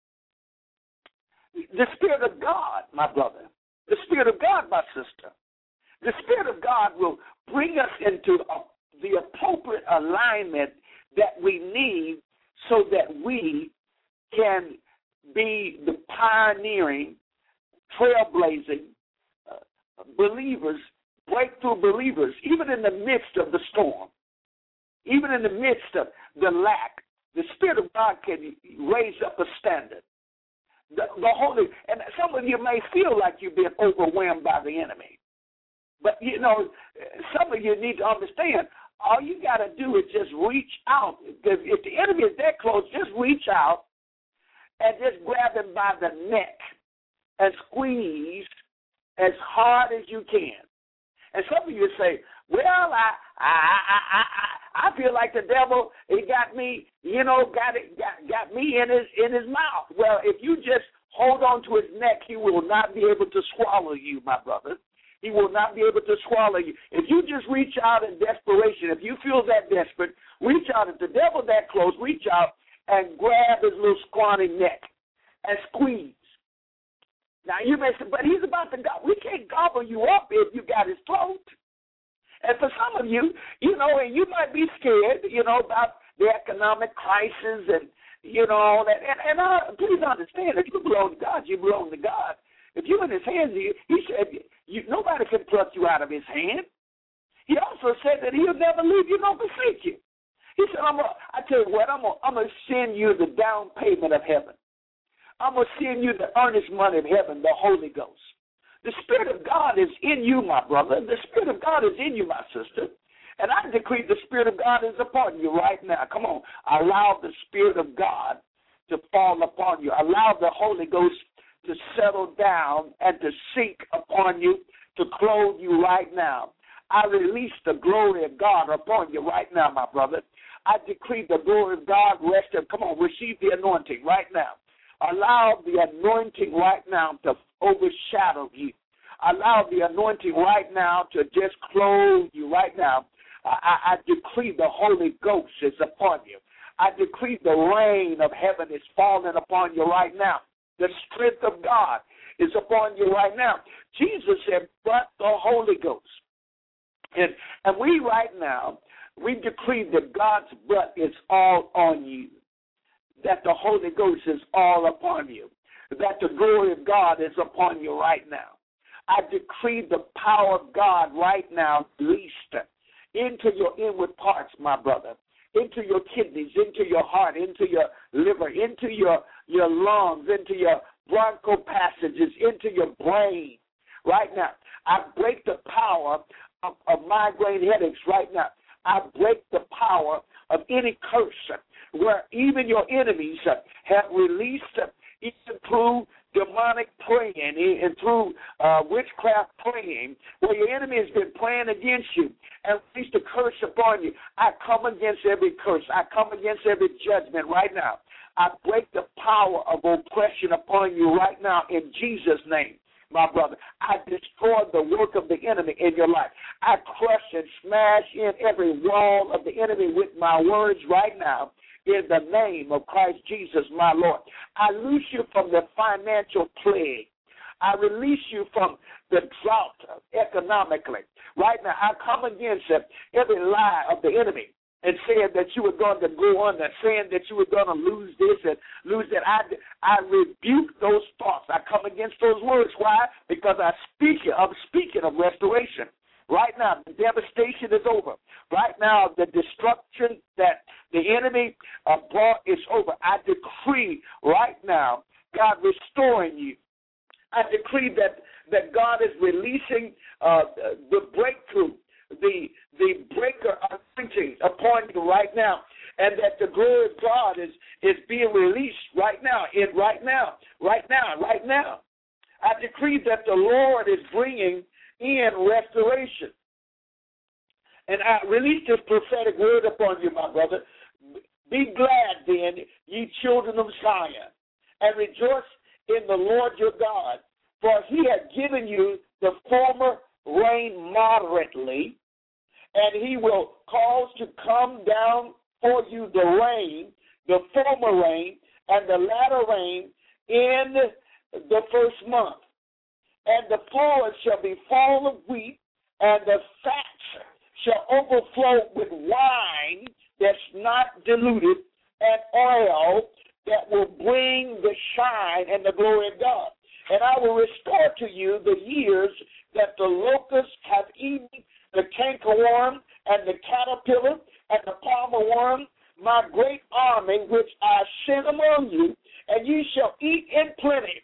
the Spirit of God, my brother, the Spirit of God, my sister, the Spirit of God will bring us into the appropriate alignment that we need so that we can be the pioneering, trailblazing believers, breakthrough believers, even in the midst of the storm, even in the midst of the lack. The Spirit of God can raise up a standard. The Holy, and some of you may feel like you've been overwhelmed by the enemy. But, some of you need to understand, all you got to do is just reach out. If the enemy is that close, just reach out and just grab him by the neck and squeeze as hard as you can. And some of you say, well, I feel like the devil, he got me, got me in his mouth. Well, if you just hold on to his neck, he will not be able to swallow you, my brother. He will not be able to swallow you. If you just reach out in desperation, if you feel that desperate, reach out. If the devil that close, reach out and grab his little scrawny neck and squeeze. Now, you may say, but he's about to go. We can't gobble you up if you got his throat. And for some of you, and you might be scared, about the economic crisis and, all that. And please understand, if you belong to God, you belong to God. If you're in his hands, he said, nobody can pluck you out of his hand. He also said that he'll never leave you nor forsake you. He said, I tell you what, I'm going to send you the down payment of heaven. I'm going to send you the earnest money of heaven, the Holy Ghost. The Spirit of God is in you, my brother. The Spirit of God is in you, my sister. And I decree the Spirit of God is upon you right now. Come on. Allow the Spirit of God to fall upon you. Allow the Holy Ghost to settle down and to sink upon you, to clothe you right now. I release the glory of God upon you right now, my brother. I decree the glory of God rest up. Come on, receive the anointing right now. Allow the anointing right now to overshadow you. Allow the anointing right now to just clothe you right now. I decree the Holy Ghost is upon you. I decree the rain of heaven is falling upon you right now. The strength of God is upon you right now. Jesus said, but the Holy Ghost. And we right now, we decree that God's breath is all on you, that the Holy Ghost is all upon you, that the glory of God is upon you right now. I decree the power of God right now released into your inward parts, my brother, into your kidneys, into your heart, into your liver, into your lungs, into your bronchial passages, into your brain. Right now, I break the power of migraine headaches right now. I break the power of any curse where even your enemies have released, even through demonic praying and through witchcraft praying, where your enemy has been praying against you and released a curse upon you. I come against every curse. I come against every judgment right now. I break the power of oppression upon you right now in Jesus' name. My brother, I destroy the work of the enemy in your life. I crush and smash in every wall of the enemy with my words right now in the name of Christ Jesus, my Lord. I loose you from the financial plague. I release you from the drought economically. Right now, I come against every lie of the enemy and saying that you were going to go under, saying that you were going to lose this and lose that. I rebuke those thoughts. I come against those words. Why? Because I'm speaking of restoration. Right now, the devastation is over. Right now, the destruction that the enemy brought is over. I decree right now, God restoring you. I decree that God is releasing the breakthrough, the breaker anointing upon you right now, and that the glory of God is being released right now, right now. I decree that the Lord is bringing in restoration. And I release this prophetic word upon you, my brother. Be glad then, ye children of Zion, and rejoice in the Lord your God, for he hath given you the former rain moderately, and he will cause to come down for you the rain, the former rain, and the latter rain in the first month. And the floors shall be full of wheat, and the fats shall overflow with wine that's not diluted, and oil that will bring the shine and the glory of God. And I will restore to you the years that the locusts have eaten, the cankerworm, and the caterpillar, and the palmer worm, my great army which I send among you, and ye shall eat in plenty,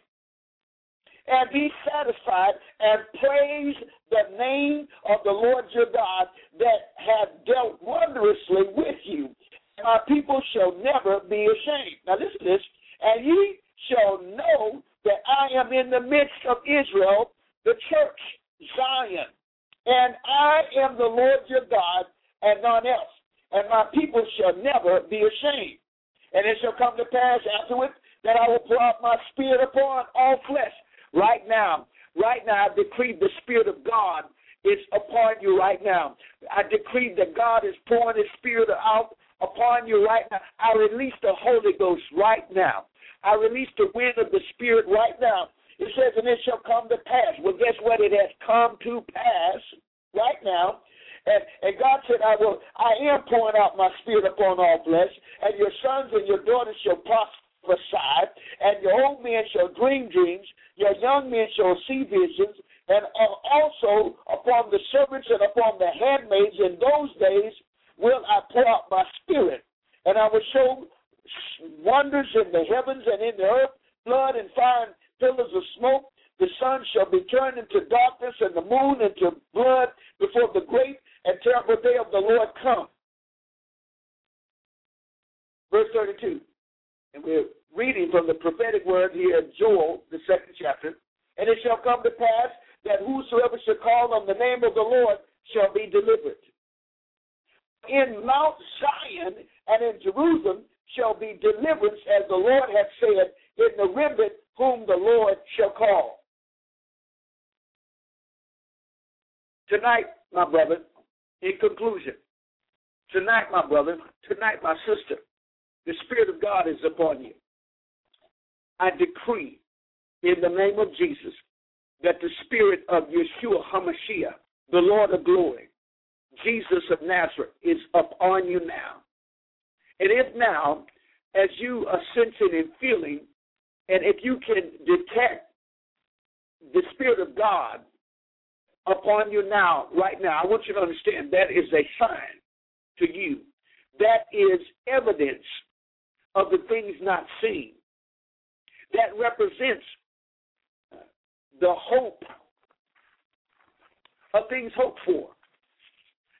and be satisfied, and praise the name of the Lord your God that hath dealt wondrously with you. And my people shall never be ashamed. Now listen to this. And ye shall know that I am in the midst of Israel, the church, Zion. And I am the Lord your God, and none else. And my people shall never be ashamed. And it shall come to pass afterward that I will pour out my spirit upon all flesh. Right now, I decree the Spirit of God is upon you right now. I decree that God is pouring his Spirit out upon you right now. I release the Holy Ghost right now. I release the wind of the Spirit right now. It says, and it shall come to pass. Well, guess what? It has come to pass right now. And God said, I am pouring out my Spirit upon all flesh, and your sons and your daughters shall prophesy, and your old men shall dream dreams, your young men shall see visions, and also upon the servants and upon the handmaids in those days will I pour out my Spirit, and I will show wonders in the heavens and in the earth, blood and fire and pillars of smoke. The sun shall be turned into darkness and the moon into blood before the great and terrible day of the Lord come. Verse 32. And we're reading from the prophetic word here in Joel, the 2nd chapter. And it shall come to pass that whosoever shall call on the name of the Lord shall be delivered. In Mount Zion and in Jerusalem shall be deliverance, as the Lord hath said, in the remnant whom the Lord shall call. Tonight, my brother, in conclusion, tonight, my brother, tonight, my sister, the Spirit of God is upon you. I decree in the name of Jesus that the Spirit of Yeshua HaMashiach, the Lord of glory, Jesus of Nazareth, is upon you now. And if now, as you are sensing and feeling, and if you can detect the Spirit of God upon you now, right now, I want you to understand that is a sign to you. That is evidence of the things not seen. That represents the hope of things hoped for.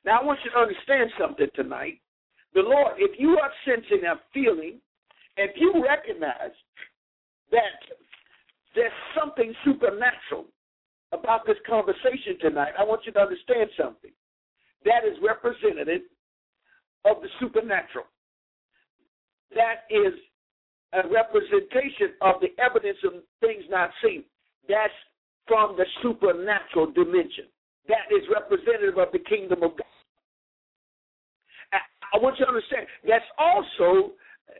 Now, I want you to understand something tonight. The Lord, if you are sensing a feeling, if you recognize that there's something supernatural about this conversation tonight, I want you to understand something. That is representative of the supernatural. That is a representation of the evidence of things not seen. That's from the supernatural dimension. That is representative of the kingdom of God. I want you to understand, that's also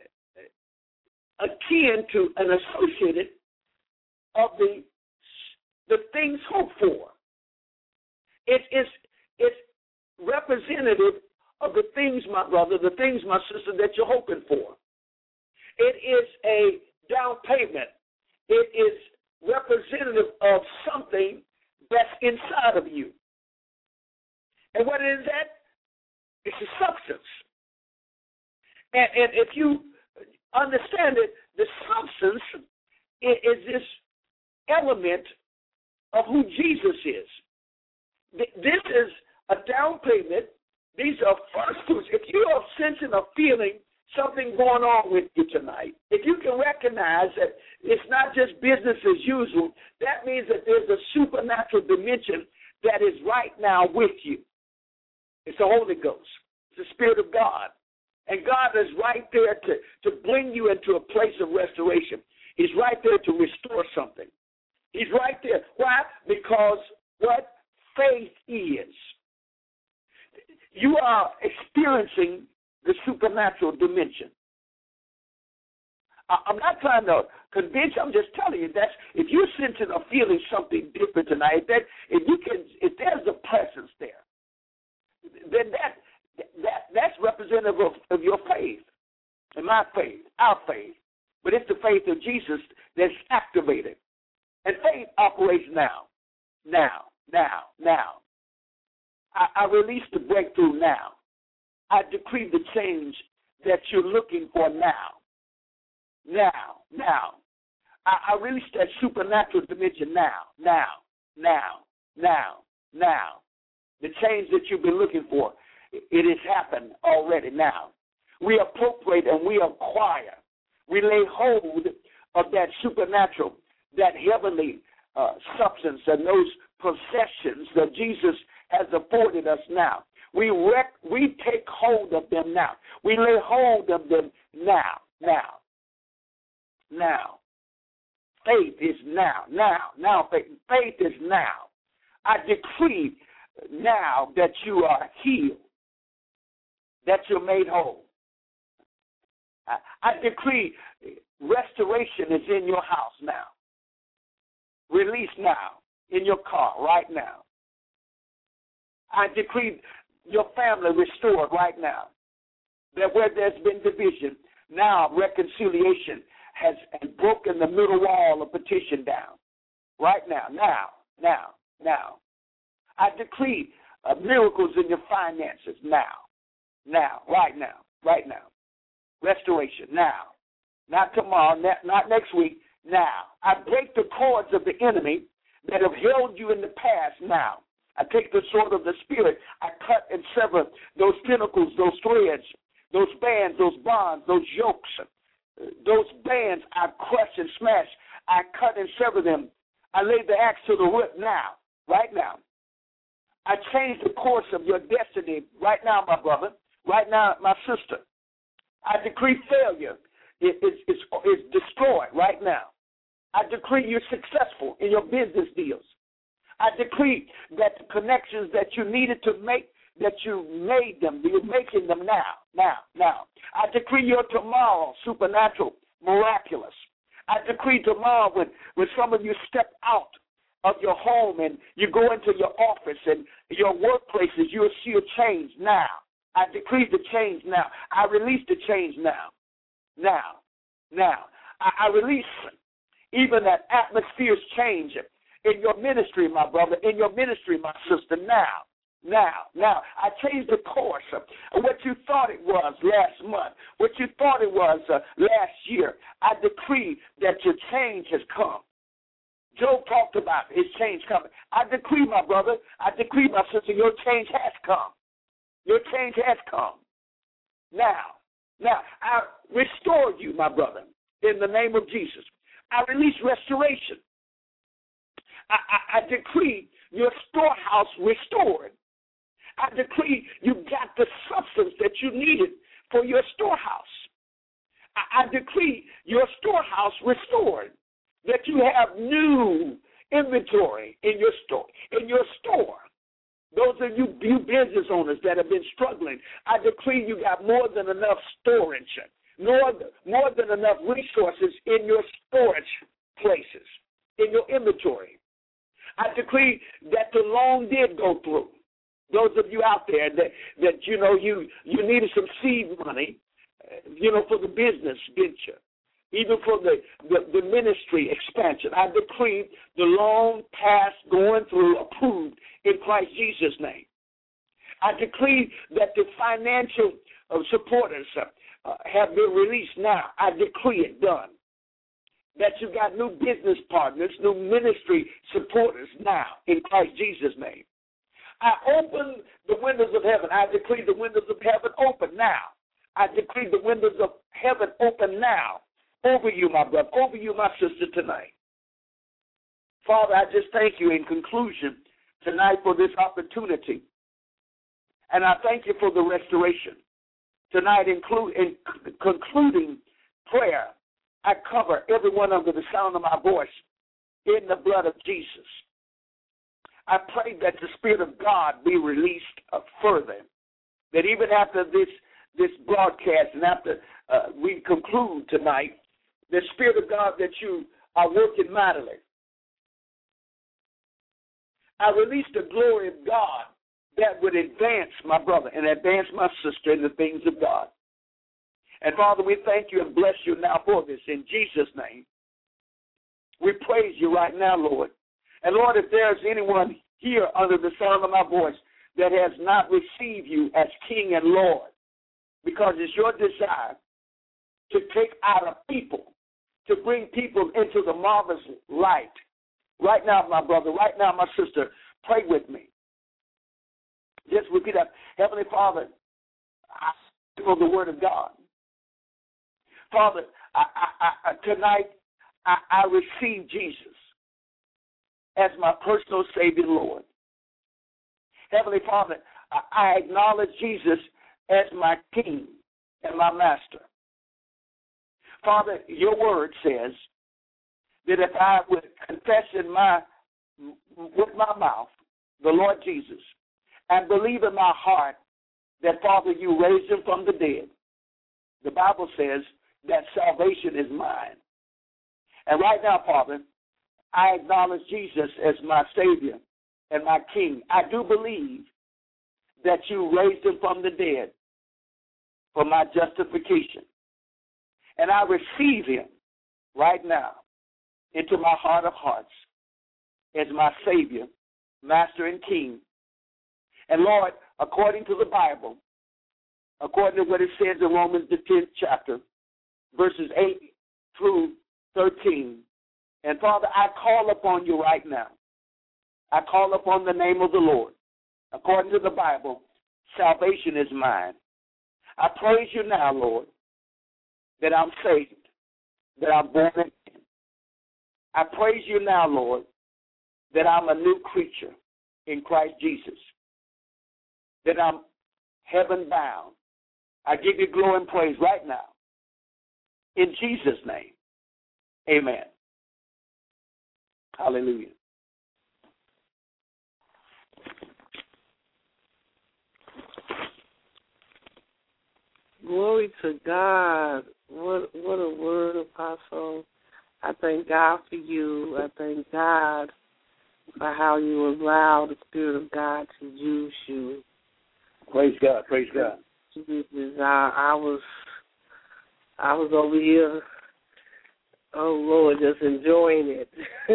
akin to and associated of the things hoped for. It's representative of the things, my brother, the things, my sister, that you're hoping for. It is a down payment. It is representative of something that's inside of you. And what is that? It's a substance. And if you understand it, the substance is this element of who Jesus is. This is a down payment. These are first fruits. If you are sensing or feeling something going on with you tonight, if you can recognize that it's not just business as usual, that means that there's a supernatural dimension that is right now with you. It's the Holy Ghost. It's the Spirit of God. And God is right there to bring you into a place of restoration. He's right there to restore something. He's right there. Why? Because what faith is. You are experiencing the supernatural dimension. I'm not trying to convince you. I'm just telling you that if you're sensing or feeling something different tonight, that if there's a presence there, then that's representative of your faith, and my faith, our faith. But it's the faith of Jesus that's activated. And faith operates now. I release the breakthrough now. I decree the change that you're looking for now. I release that supernatural dimension now. The change that you've been looking for, it has happened already now. We appropriate and we acquire. We lay hold of that supernatural, that heavenly substance and those possessions that Jesus has afforded us now. We take hold of them now. We lay hold of them now. Faith is now. Faith is now. I decree now that you are healed, that you're made whole. I decree restoration is in your house now. Release now in your car right now. I decree your family restored right now. That where there's been division, now reconciliation has broken the middle wall of petition down. Right now. I decree miracles in your finances now, right now. Restoration now. Not tomorrow, not next week, now. I break the cords of the enemy that have held you in the past now. I take the sword of the Spirit. I cut and sever those tentacles, those threads, those bands, those bonds, those yokes. Those bands I crush and smash. I cut and sever them. I lay the axe to the root now, right now. I change the course of your destiny right now, my brother, right now, my sister. I decree failure is destroyed right now. I decree you're successful in your business deals. I decree that the connections that you needed to make, that you made them, you're making them now. I decree your tomorrow supernatural, miraculous. I decree tomorrow when some of you step out of your home and you go into your office and your workplaces, you'll see a change now. I decree the change now. I release the change now. I release even that atmosphere's change in your ministry, my brother, in your ministry, my sister, now. I changed the course of what you thought it was last month, what you thought it was last year. I decree that your change has come. Job talked about his change coming. I decree, my brother, I decree, my sister, your change has come. Your change has come. Now, I restore you, my brother, in the name of Jesus. I release restoration. I decree your storehouse restored. I decree you got the substance that you needed for your storehouse. I decree your storehouse restored, that you have new inventory in your store. Those of you business owners that have been struggling, I decree you got more than enough storage, more than enough resources in your storage places, in your inventory. I decree that the loan did go through. Those of you out there that you needed some seed money, for the business venture, even for the ministry expansion. I decree the loan passed, going through, approved in Christ Jesus' name. I decree that the financial supporters have been released now. I decree it done. That you got new business partners, new ministry supporters now in Christ Jesus' name. I open the windows of heaven. I decree the windows of heaven open now. I decree the windows of heaven open now over you, my brother, over you, my sister, tonight. Father, I just thank you in conclusion tonight for this opportunity. And I thank you for the restoration. Tonight, in concluding prayer, I cover everyone under the sound of my voice in the blood of Jesus. I pray that the Spirit of God be released further, that even after this broadcast and after we conclude tonight, the Spirit of God, that you are working mightily. I release the glory of God that would advance my brother and advance my sister in the things of God. And Father, we thank you and bless you now for this in Jesus' name. We praise you right now, Lord. And Lord, if there's anyone here under the sound of my voice that has not received you as King and Lord, because it's your desire to take out a people, to bring people into the marvelous light. Right now, my brother, right now, my sister, pray with me. Just repeat that. Heavenly Father, I speak for the word of God. Father, tonight I receive Jesus as my personal Savior, Lord. Heavenly Father, I acknowledge Jesus as my King and my Master. Father, your word says that if I would confess with my mouth the Lord Jesus and believe in my heart that, Father, you raised him from the dead, the Bible says that salvation is mine. And right now, Father, I acknowledge Jesus as my Savior and my King. I do believe that you raised him from the dead for my justification. And I receive him right now into my heart of hearts as my Savior, Master, and King. And Lord, according to the Bible, according to what it says in Romans the 10th chapter, verses 8 through 13, and Father, I call upon you right now. I call upon the name of the Lord. According to the Bible, salvation is mine. I praise you now, Lord, that I'm saved, that I'm born again. I praise you now, Lord, that I'm a new creature in Christ Jesus, that I'm heaven-bound. I give you glory and praise right now. In Jesus' name, amen. Hallelujah. Glory to God. What a word, Apostle. I thank God for you. I thank God for how you allow the Spirit of God to use you. Praise God. Praise God. I was over here, oh Lord, just enjoying it.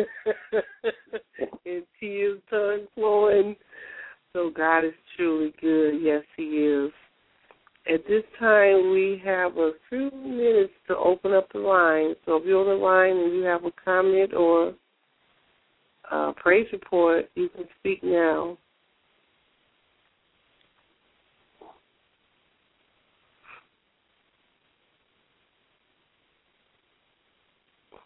And tears started flowing. So God is truly good. Yes, he is. At this time, we have a few minutes to open up the line. So if you're on the line and you have a comment or a praise report, you can speak now.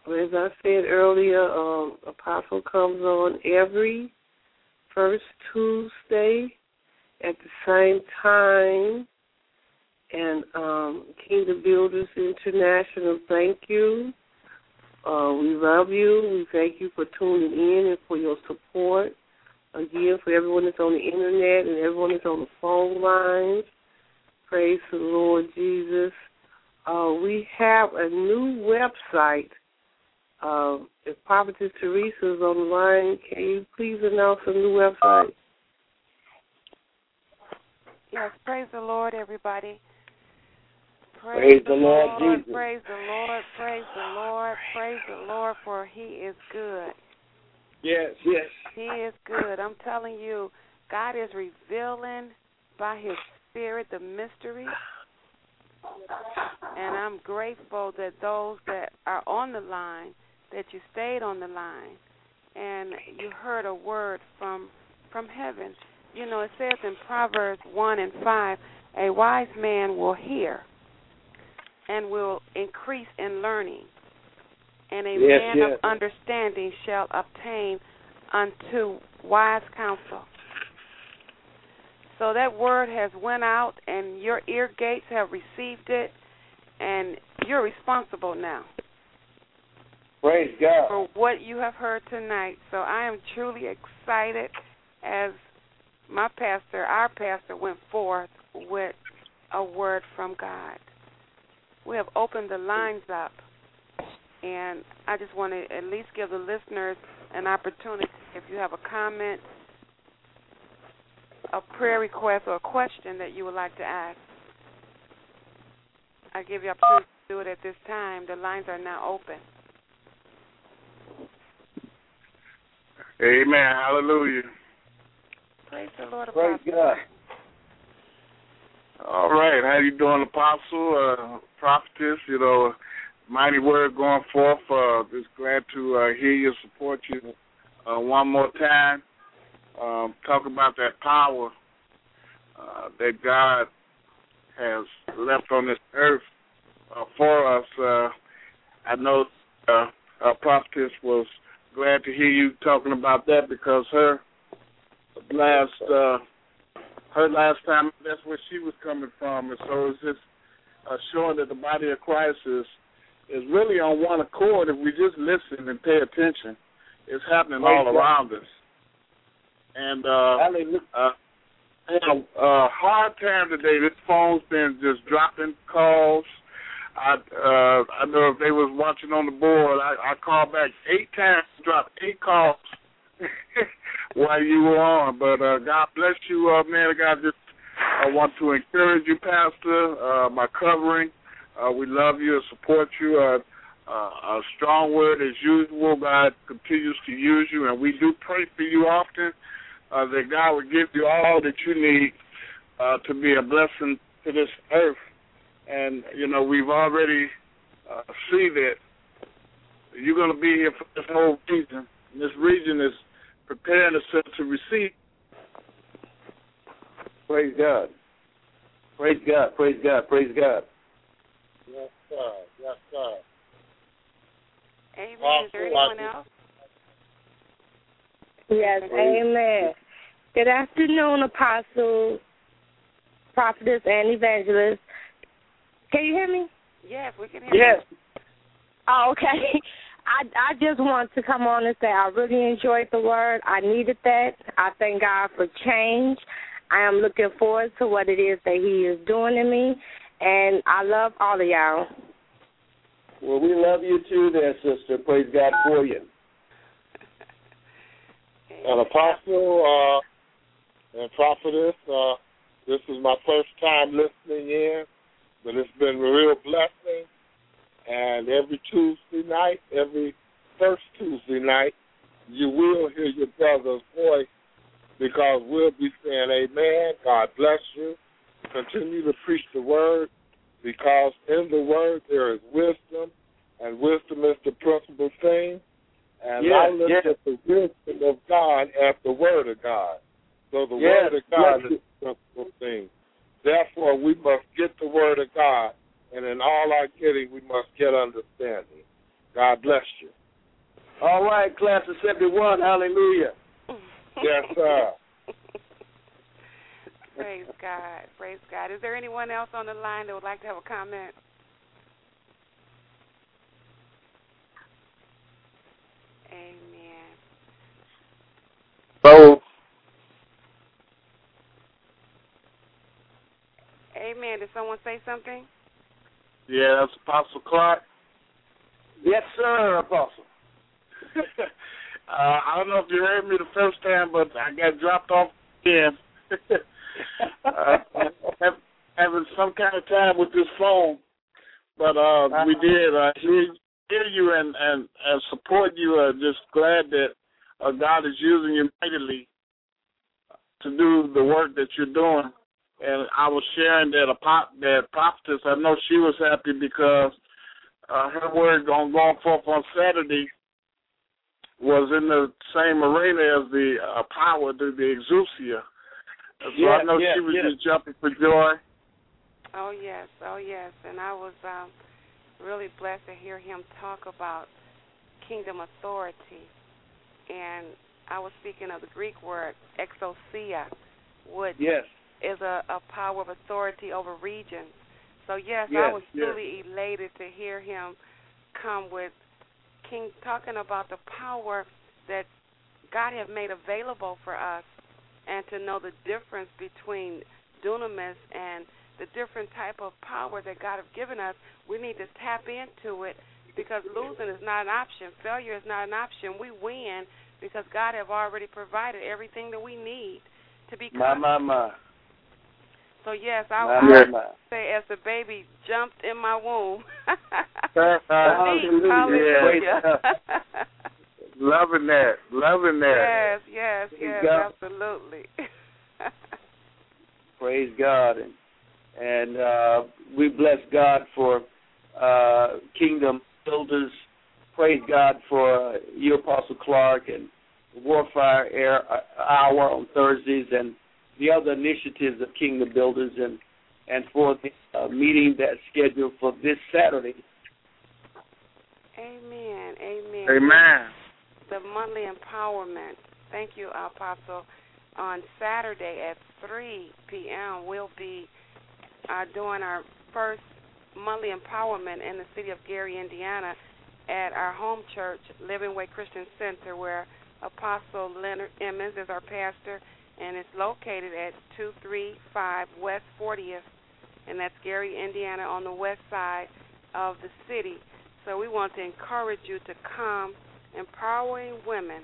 As I said earlier, Apostle comes on every first Tuesday at the same time. And Kingdom Builders International, thank you. We love you. We thank you for tuning in and for your support. Again, for everyone that's on the internet and everyone that's on the phone lines, praise the Lord Jesus. We have a new website. If Prophetess Teresa is on the line, can you please announce a new website? Yes, praise the Lord, everybody. Praise the Lord, Jesus. Praise the Lord, praise the Lord, praise the Lord, for He is good. Yes, yes. He is good. I'm telling you, God is revealing by His Spirit the mystery. And I'm grateful that those that are on the line, that you stayed on the line, and you heard a word from heaven. You know, it says in Proverbs 1:5, a wise man will hear and will increase in learning, and a man of understanding shall obtain unto wise counsel. So that word has went out, and your ear gates have received it, and you're responsible now. Praise God. For what you have heard tonight. So I am truly excited as our pastor went forth with a word from God. We have opened the lines up, and I just want to at least give the listeners an opportunity. If you have a comment, a prayer request, or a question that you would like to ask, I give you opportunity to do it at this time. The lines are now open. Amen. Hallelujah. Praise the Lord. Praise God. All right. How you doing, Apostle, Prophetess? You know, mighty word going forth. Just glad to hear you, support you one more time. Talk about that power that God has left on this earth for us. I know Prophetess was glad to hear you talking about that, because her last time, that's where she was coming from. And so it's just showing that the body of Christ is really on one accord if we just listen and pay attention. It's happening all around us. And had a hard time today. This phone's been just dropping calls. I know if they was watching on the board, I called back 8 times, dropped 8 calls while you were on. But God bless you, man. God, just want to encourage you, Pastor, my covering. We love you and support you. A strong word as usual. God continues to use you, and we do pray for you often, that God will give you all that you need to be a blessing to this earth. And, you know, we've already seen that you're going to be here for this whole region. And this region is preparing itself to receive. Praise God. Praise God. Praise God. Praise God. Yes, sir. Yes, sir. Amen. Is there anyone else? Yes, amen. Good afternoon, Apostle, Prophetess, and Evangelist. Can you hear me? Yes, we can hear you. Yes. Oh, okay. I just want to come on and say I really enjoyed the word. I needed that. I thank God for change. I am looking forward to what it is that He is doing in me, and I love all of y'all. Well, we love you too there, sister. Praise God for you. An Apostle and Prophetess, this is my first time listening in, but it's been a real blessing. And every Tuesday night, every first Tuesday night, you will hear your brother's voice, because we'll be saying amen, God bless you. Continue to preach the word, because in the word there is wisdom, and wisdom is the principal thing. And I look at the wisdom of God as the word of God. So the word of God is the principal thing. Therefore, we must get the word of God, and in all our getting, we must get understanding. God bless you. All right, class of 71, hallelujah. Yes, sir. Praise God. Praise God. Is there anyone else on the line that would like to have a comment? Amen. So, Amen. Did someone say something? yeah, that's Apostle Clark. Yes, sir, Apostle. I don't know if you heard me the first time, but I got dropped off again. Having some kind of time with this phone. But we did hear you and support you. Just glad that God is using you mightily to do the work that you're doing. And I was sharing that prophetess, I know she was happy because her word going forth on Saturday was in the same arena as the power, the exousia. So I know she was just jumping for joy. Oh, yes. And I was really blessed to hear him talk about kingdom authority. And I was speaking of the Greek word exousia, which is a power of authority over regions. So, I was truly elated to hear him come with talking about the power that God has made available for us and to know the difference between dunamis and the different type of power that God has given us. We need to tap into it because losing is not an option. Failure is not an option. We win because God has already provided everything that we need to be My. So, yes, I would say as the baby jumped in my womb. Hallelujah. Loving that. Yes, absolutely. Praise God. And we bless God for Kingdom Builders. Praise God for you, Apostle Clark, and Warfire Hour on Thursdays, and the other initiatives of Kingdom Builders, and for the meeting that's scheduled for this Saturday. Amen. The monthly empowerment. Thank you, Apostle. On Saturday at 3 p.m., we'll be doing our first monthly empowerment in the city of Gary, Indiana, at our home church, Living Way Christian Center, where Apostle Leonard Emmons is our pastor, and it's located at 235 West 40th, and that's Gary, Indiana, on the west side of the city. So we want to encourage you to come, empowering women.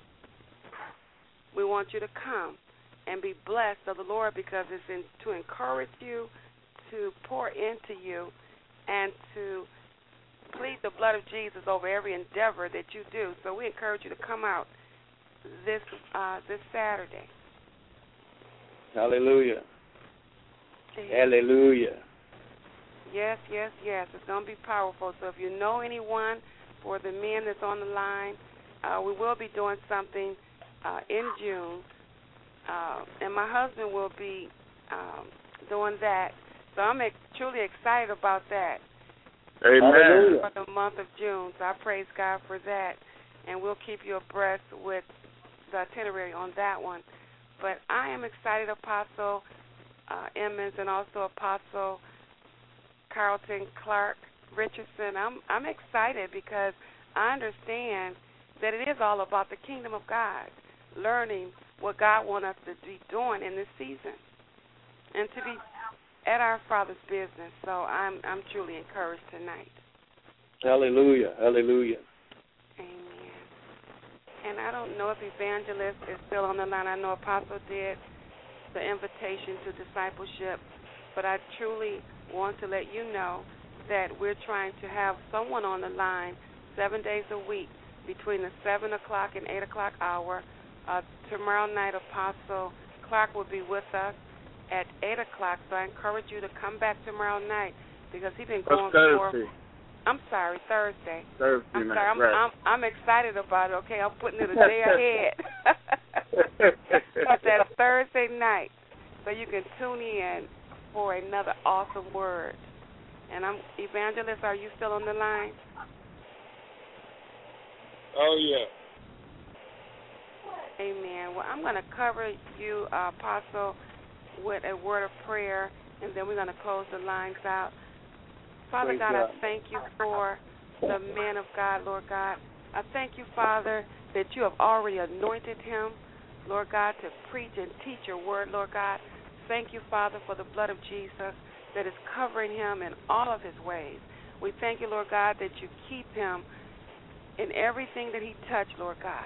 We want you to come and be blessed of the Lord because it's to encourage you, to pour into you, and to plead the blood of Jesus over every endeavor that you do. So we encourage you to come out this Saturday. Hallelujah. Hallelujah. Yes. It's going to be powerful. So if you know anyone, for the men that's on the line, we will be doing something in June, and my husband will be doing that. So I'm truly excited about that. Amen. For the month of June. So I praise God for that, and we'll keep you abreast with the itinerary on that one. But I am excited, Apostle Emmons, and also Apostle Carlton Clark Richardson. I'm excited because I understand that it is all about the kingdom of God, learning what God wants us to be doing in this season, and to be at our Father's business. So I'm truly encouraged tonight. Hallelujah. Amen. And I don't know if Evangelist is still on the line. I know Apostle did the invitation to discipleship, but I truly want to let you know that we're trying to have someone on the line 7 days a week between the 7 o'clock and 8 o'clock hour. Tomorrow night, Apostle Clark will be with us at 8 o'clock, so I encourage you to come back tomorrow night because he's been going for... I'm sorry, Thursday. I'm sorry, right. I'm excited about it, okay? I'm putting it a day ahead. It's that Thursday night, so you can tune in for another awesome word. And Evangelist, are you still on the line? Oh, yeah. Amen. Well, I'm going to cover you, Apostle, with a word of prayer, and then we're going to close the lines out. Father God, I thank you for the man of God, Lord God. I thank you, Father, that you have already anointed him, Lord God, to preach and teach your word, Lord God. Thank you, Father, for the blood of Jesus that is covering him in all of his ways. We thank you, Lord God, that you keep him in everything that he touched, Lord God.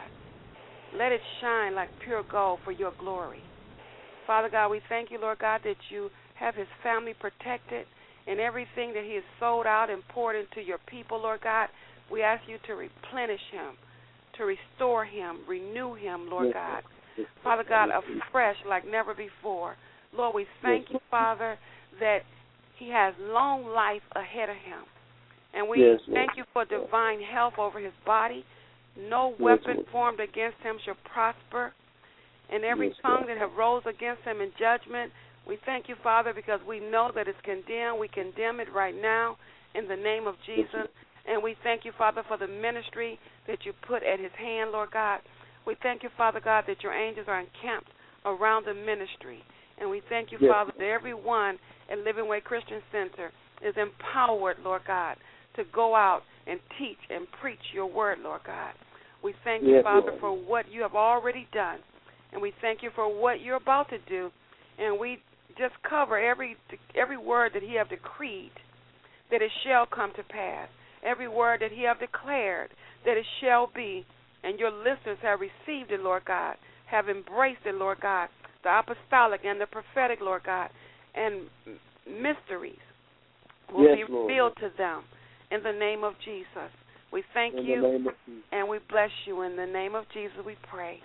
Let it shine like pure gold for your glory. Father God, we thank you, Lord God, that you have his family protected and everything that he has sold out and poured into your people, Lord God. We ask you to replenish him, to restore him, renew him, Lord God. Father God, afresh like never before. Lord, we thank you, Father, that he has long life ahead of him. And we thank you for divine health over his body. No weapon formed against him shall prosper. And every tongue that have rose against him in judgment, we thank you, Father, because we know that it's condemned. We condemn it right now in the name of Jesus. And we thank you, Father, for the ministry that you put at his hand, Lord God. We thank you, Father God, that your angels are encamped around the ministry. And we thank you, Father, that everyone at Living Way Christian Center is empowered, Lord God, to go out and teach and preach your word, Lord God. We thank you, Father, for what you have already done. And we thank you for what you're about to do. And we just cover every word that he have decreed, that it shall come to pass. Every word that he have declared, that it shall be. And your listeners have received it, Lord God, have embraced it, Lord God, the apostolic and the prophetic, Lord God, and mysteries will be revealed to them in the name of Jesus. We thank you and we bless you. In the name of Jesus we pray.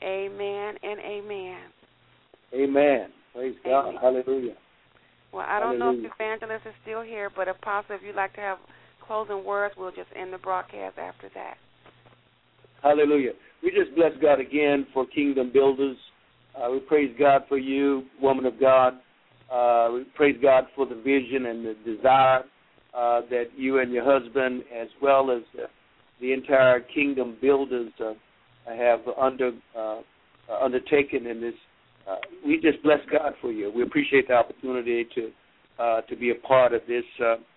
Amen and amen. Amen. Praise God. Hallelujah. Well, I don't know if Evangelist is still here, but Apostle, if you'd like to have closing words, we'll just end the broadcast after that. Hallelujah. We just bless God again for Kingdom Builders. We praise God for you, woman of God. We praise God for the vision and the desire that you and your husband, as well as the entire Kingdom Builders, have undertaken in this. We just bless God for you. We appreciate the opportunity to be a part of this.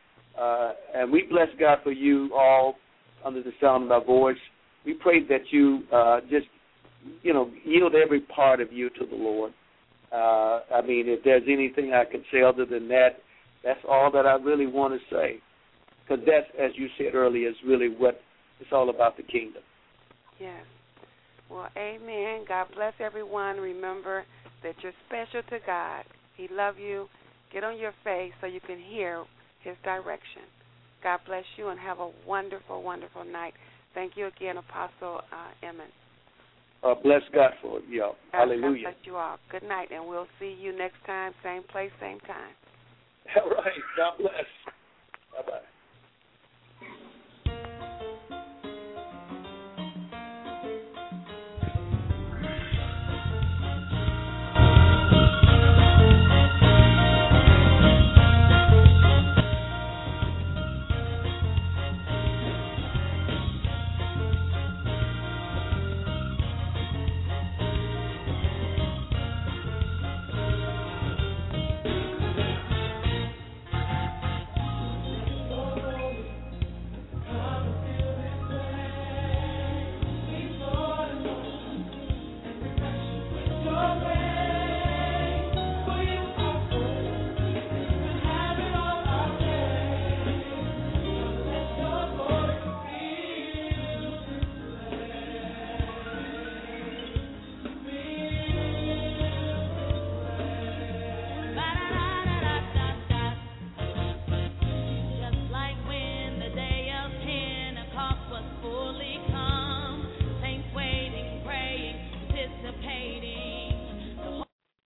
And we bless God for you all under the sound of our voice. We pray that you just, yield every part of you to the Lord. I mean, if there's anything I can say other than that, that's all that I really want to say. Because that's, as you said earlier, is really what it's all about, the kingdom. Yes. Well, amen. God bless everyone. Remember that you're special to God. He loves you. Get on your face so you can hear his direction. God bless you and have a wonderful, wonderful night. Thank you again, Apostle Emmons. Bless God for y'all. Hallelujah. God bless you all. Good night, and we'll see you next time, same place, same time. All right. God bless.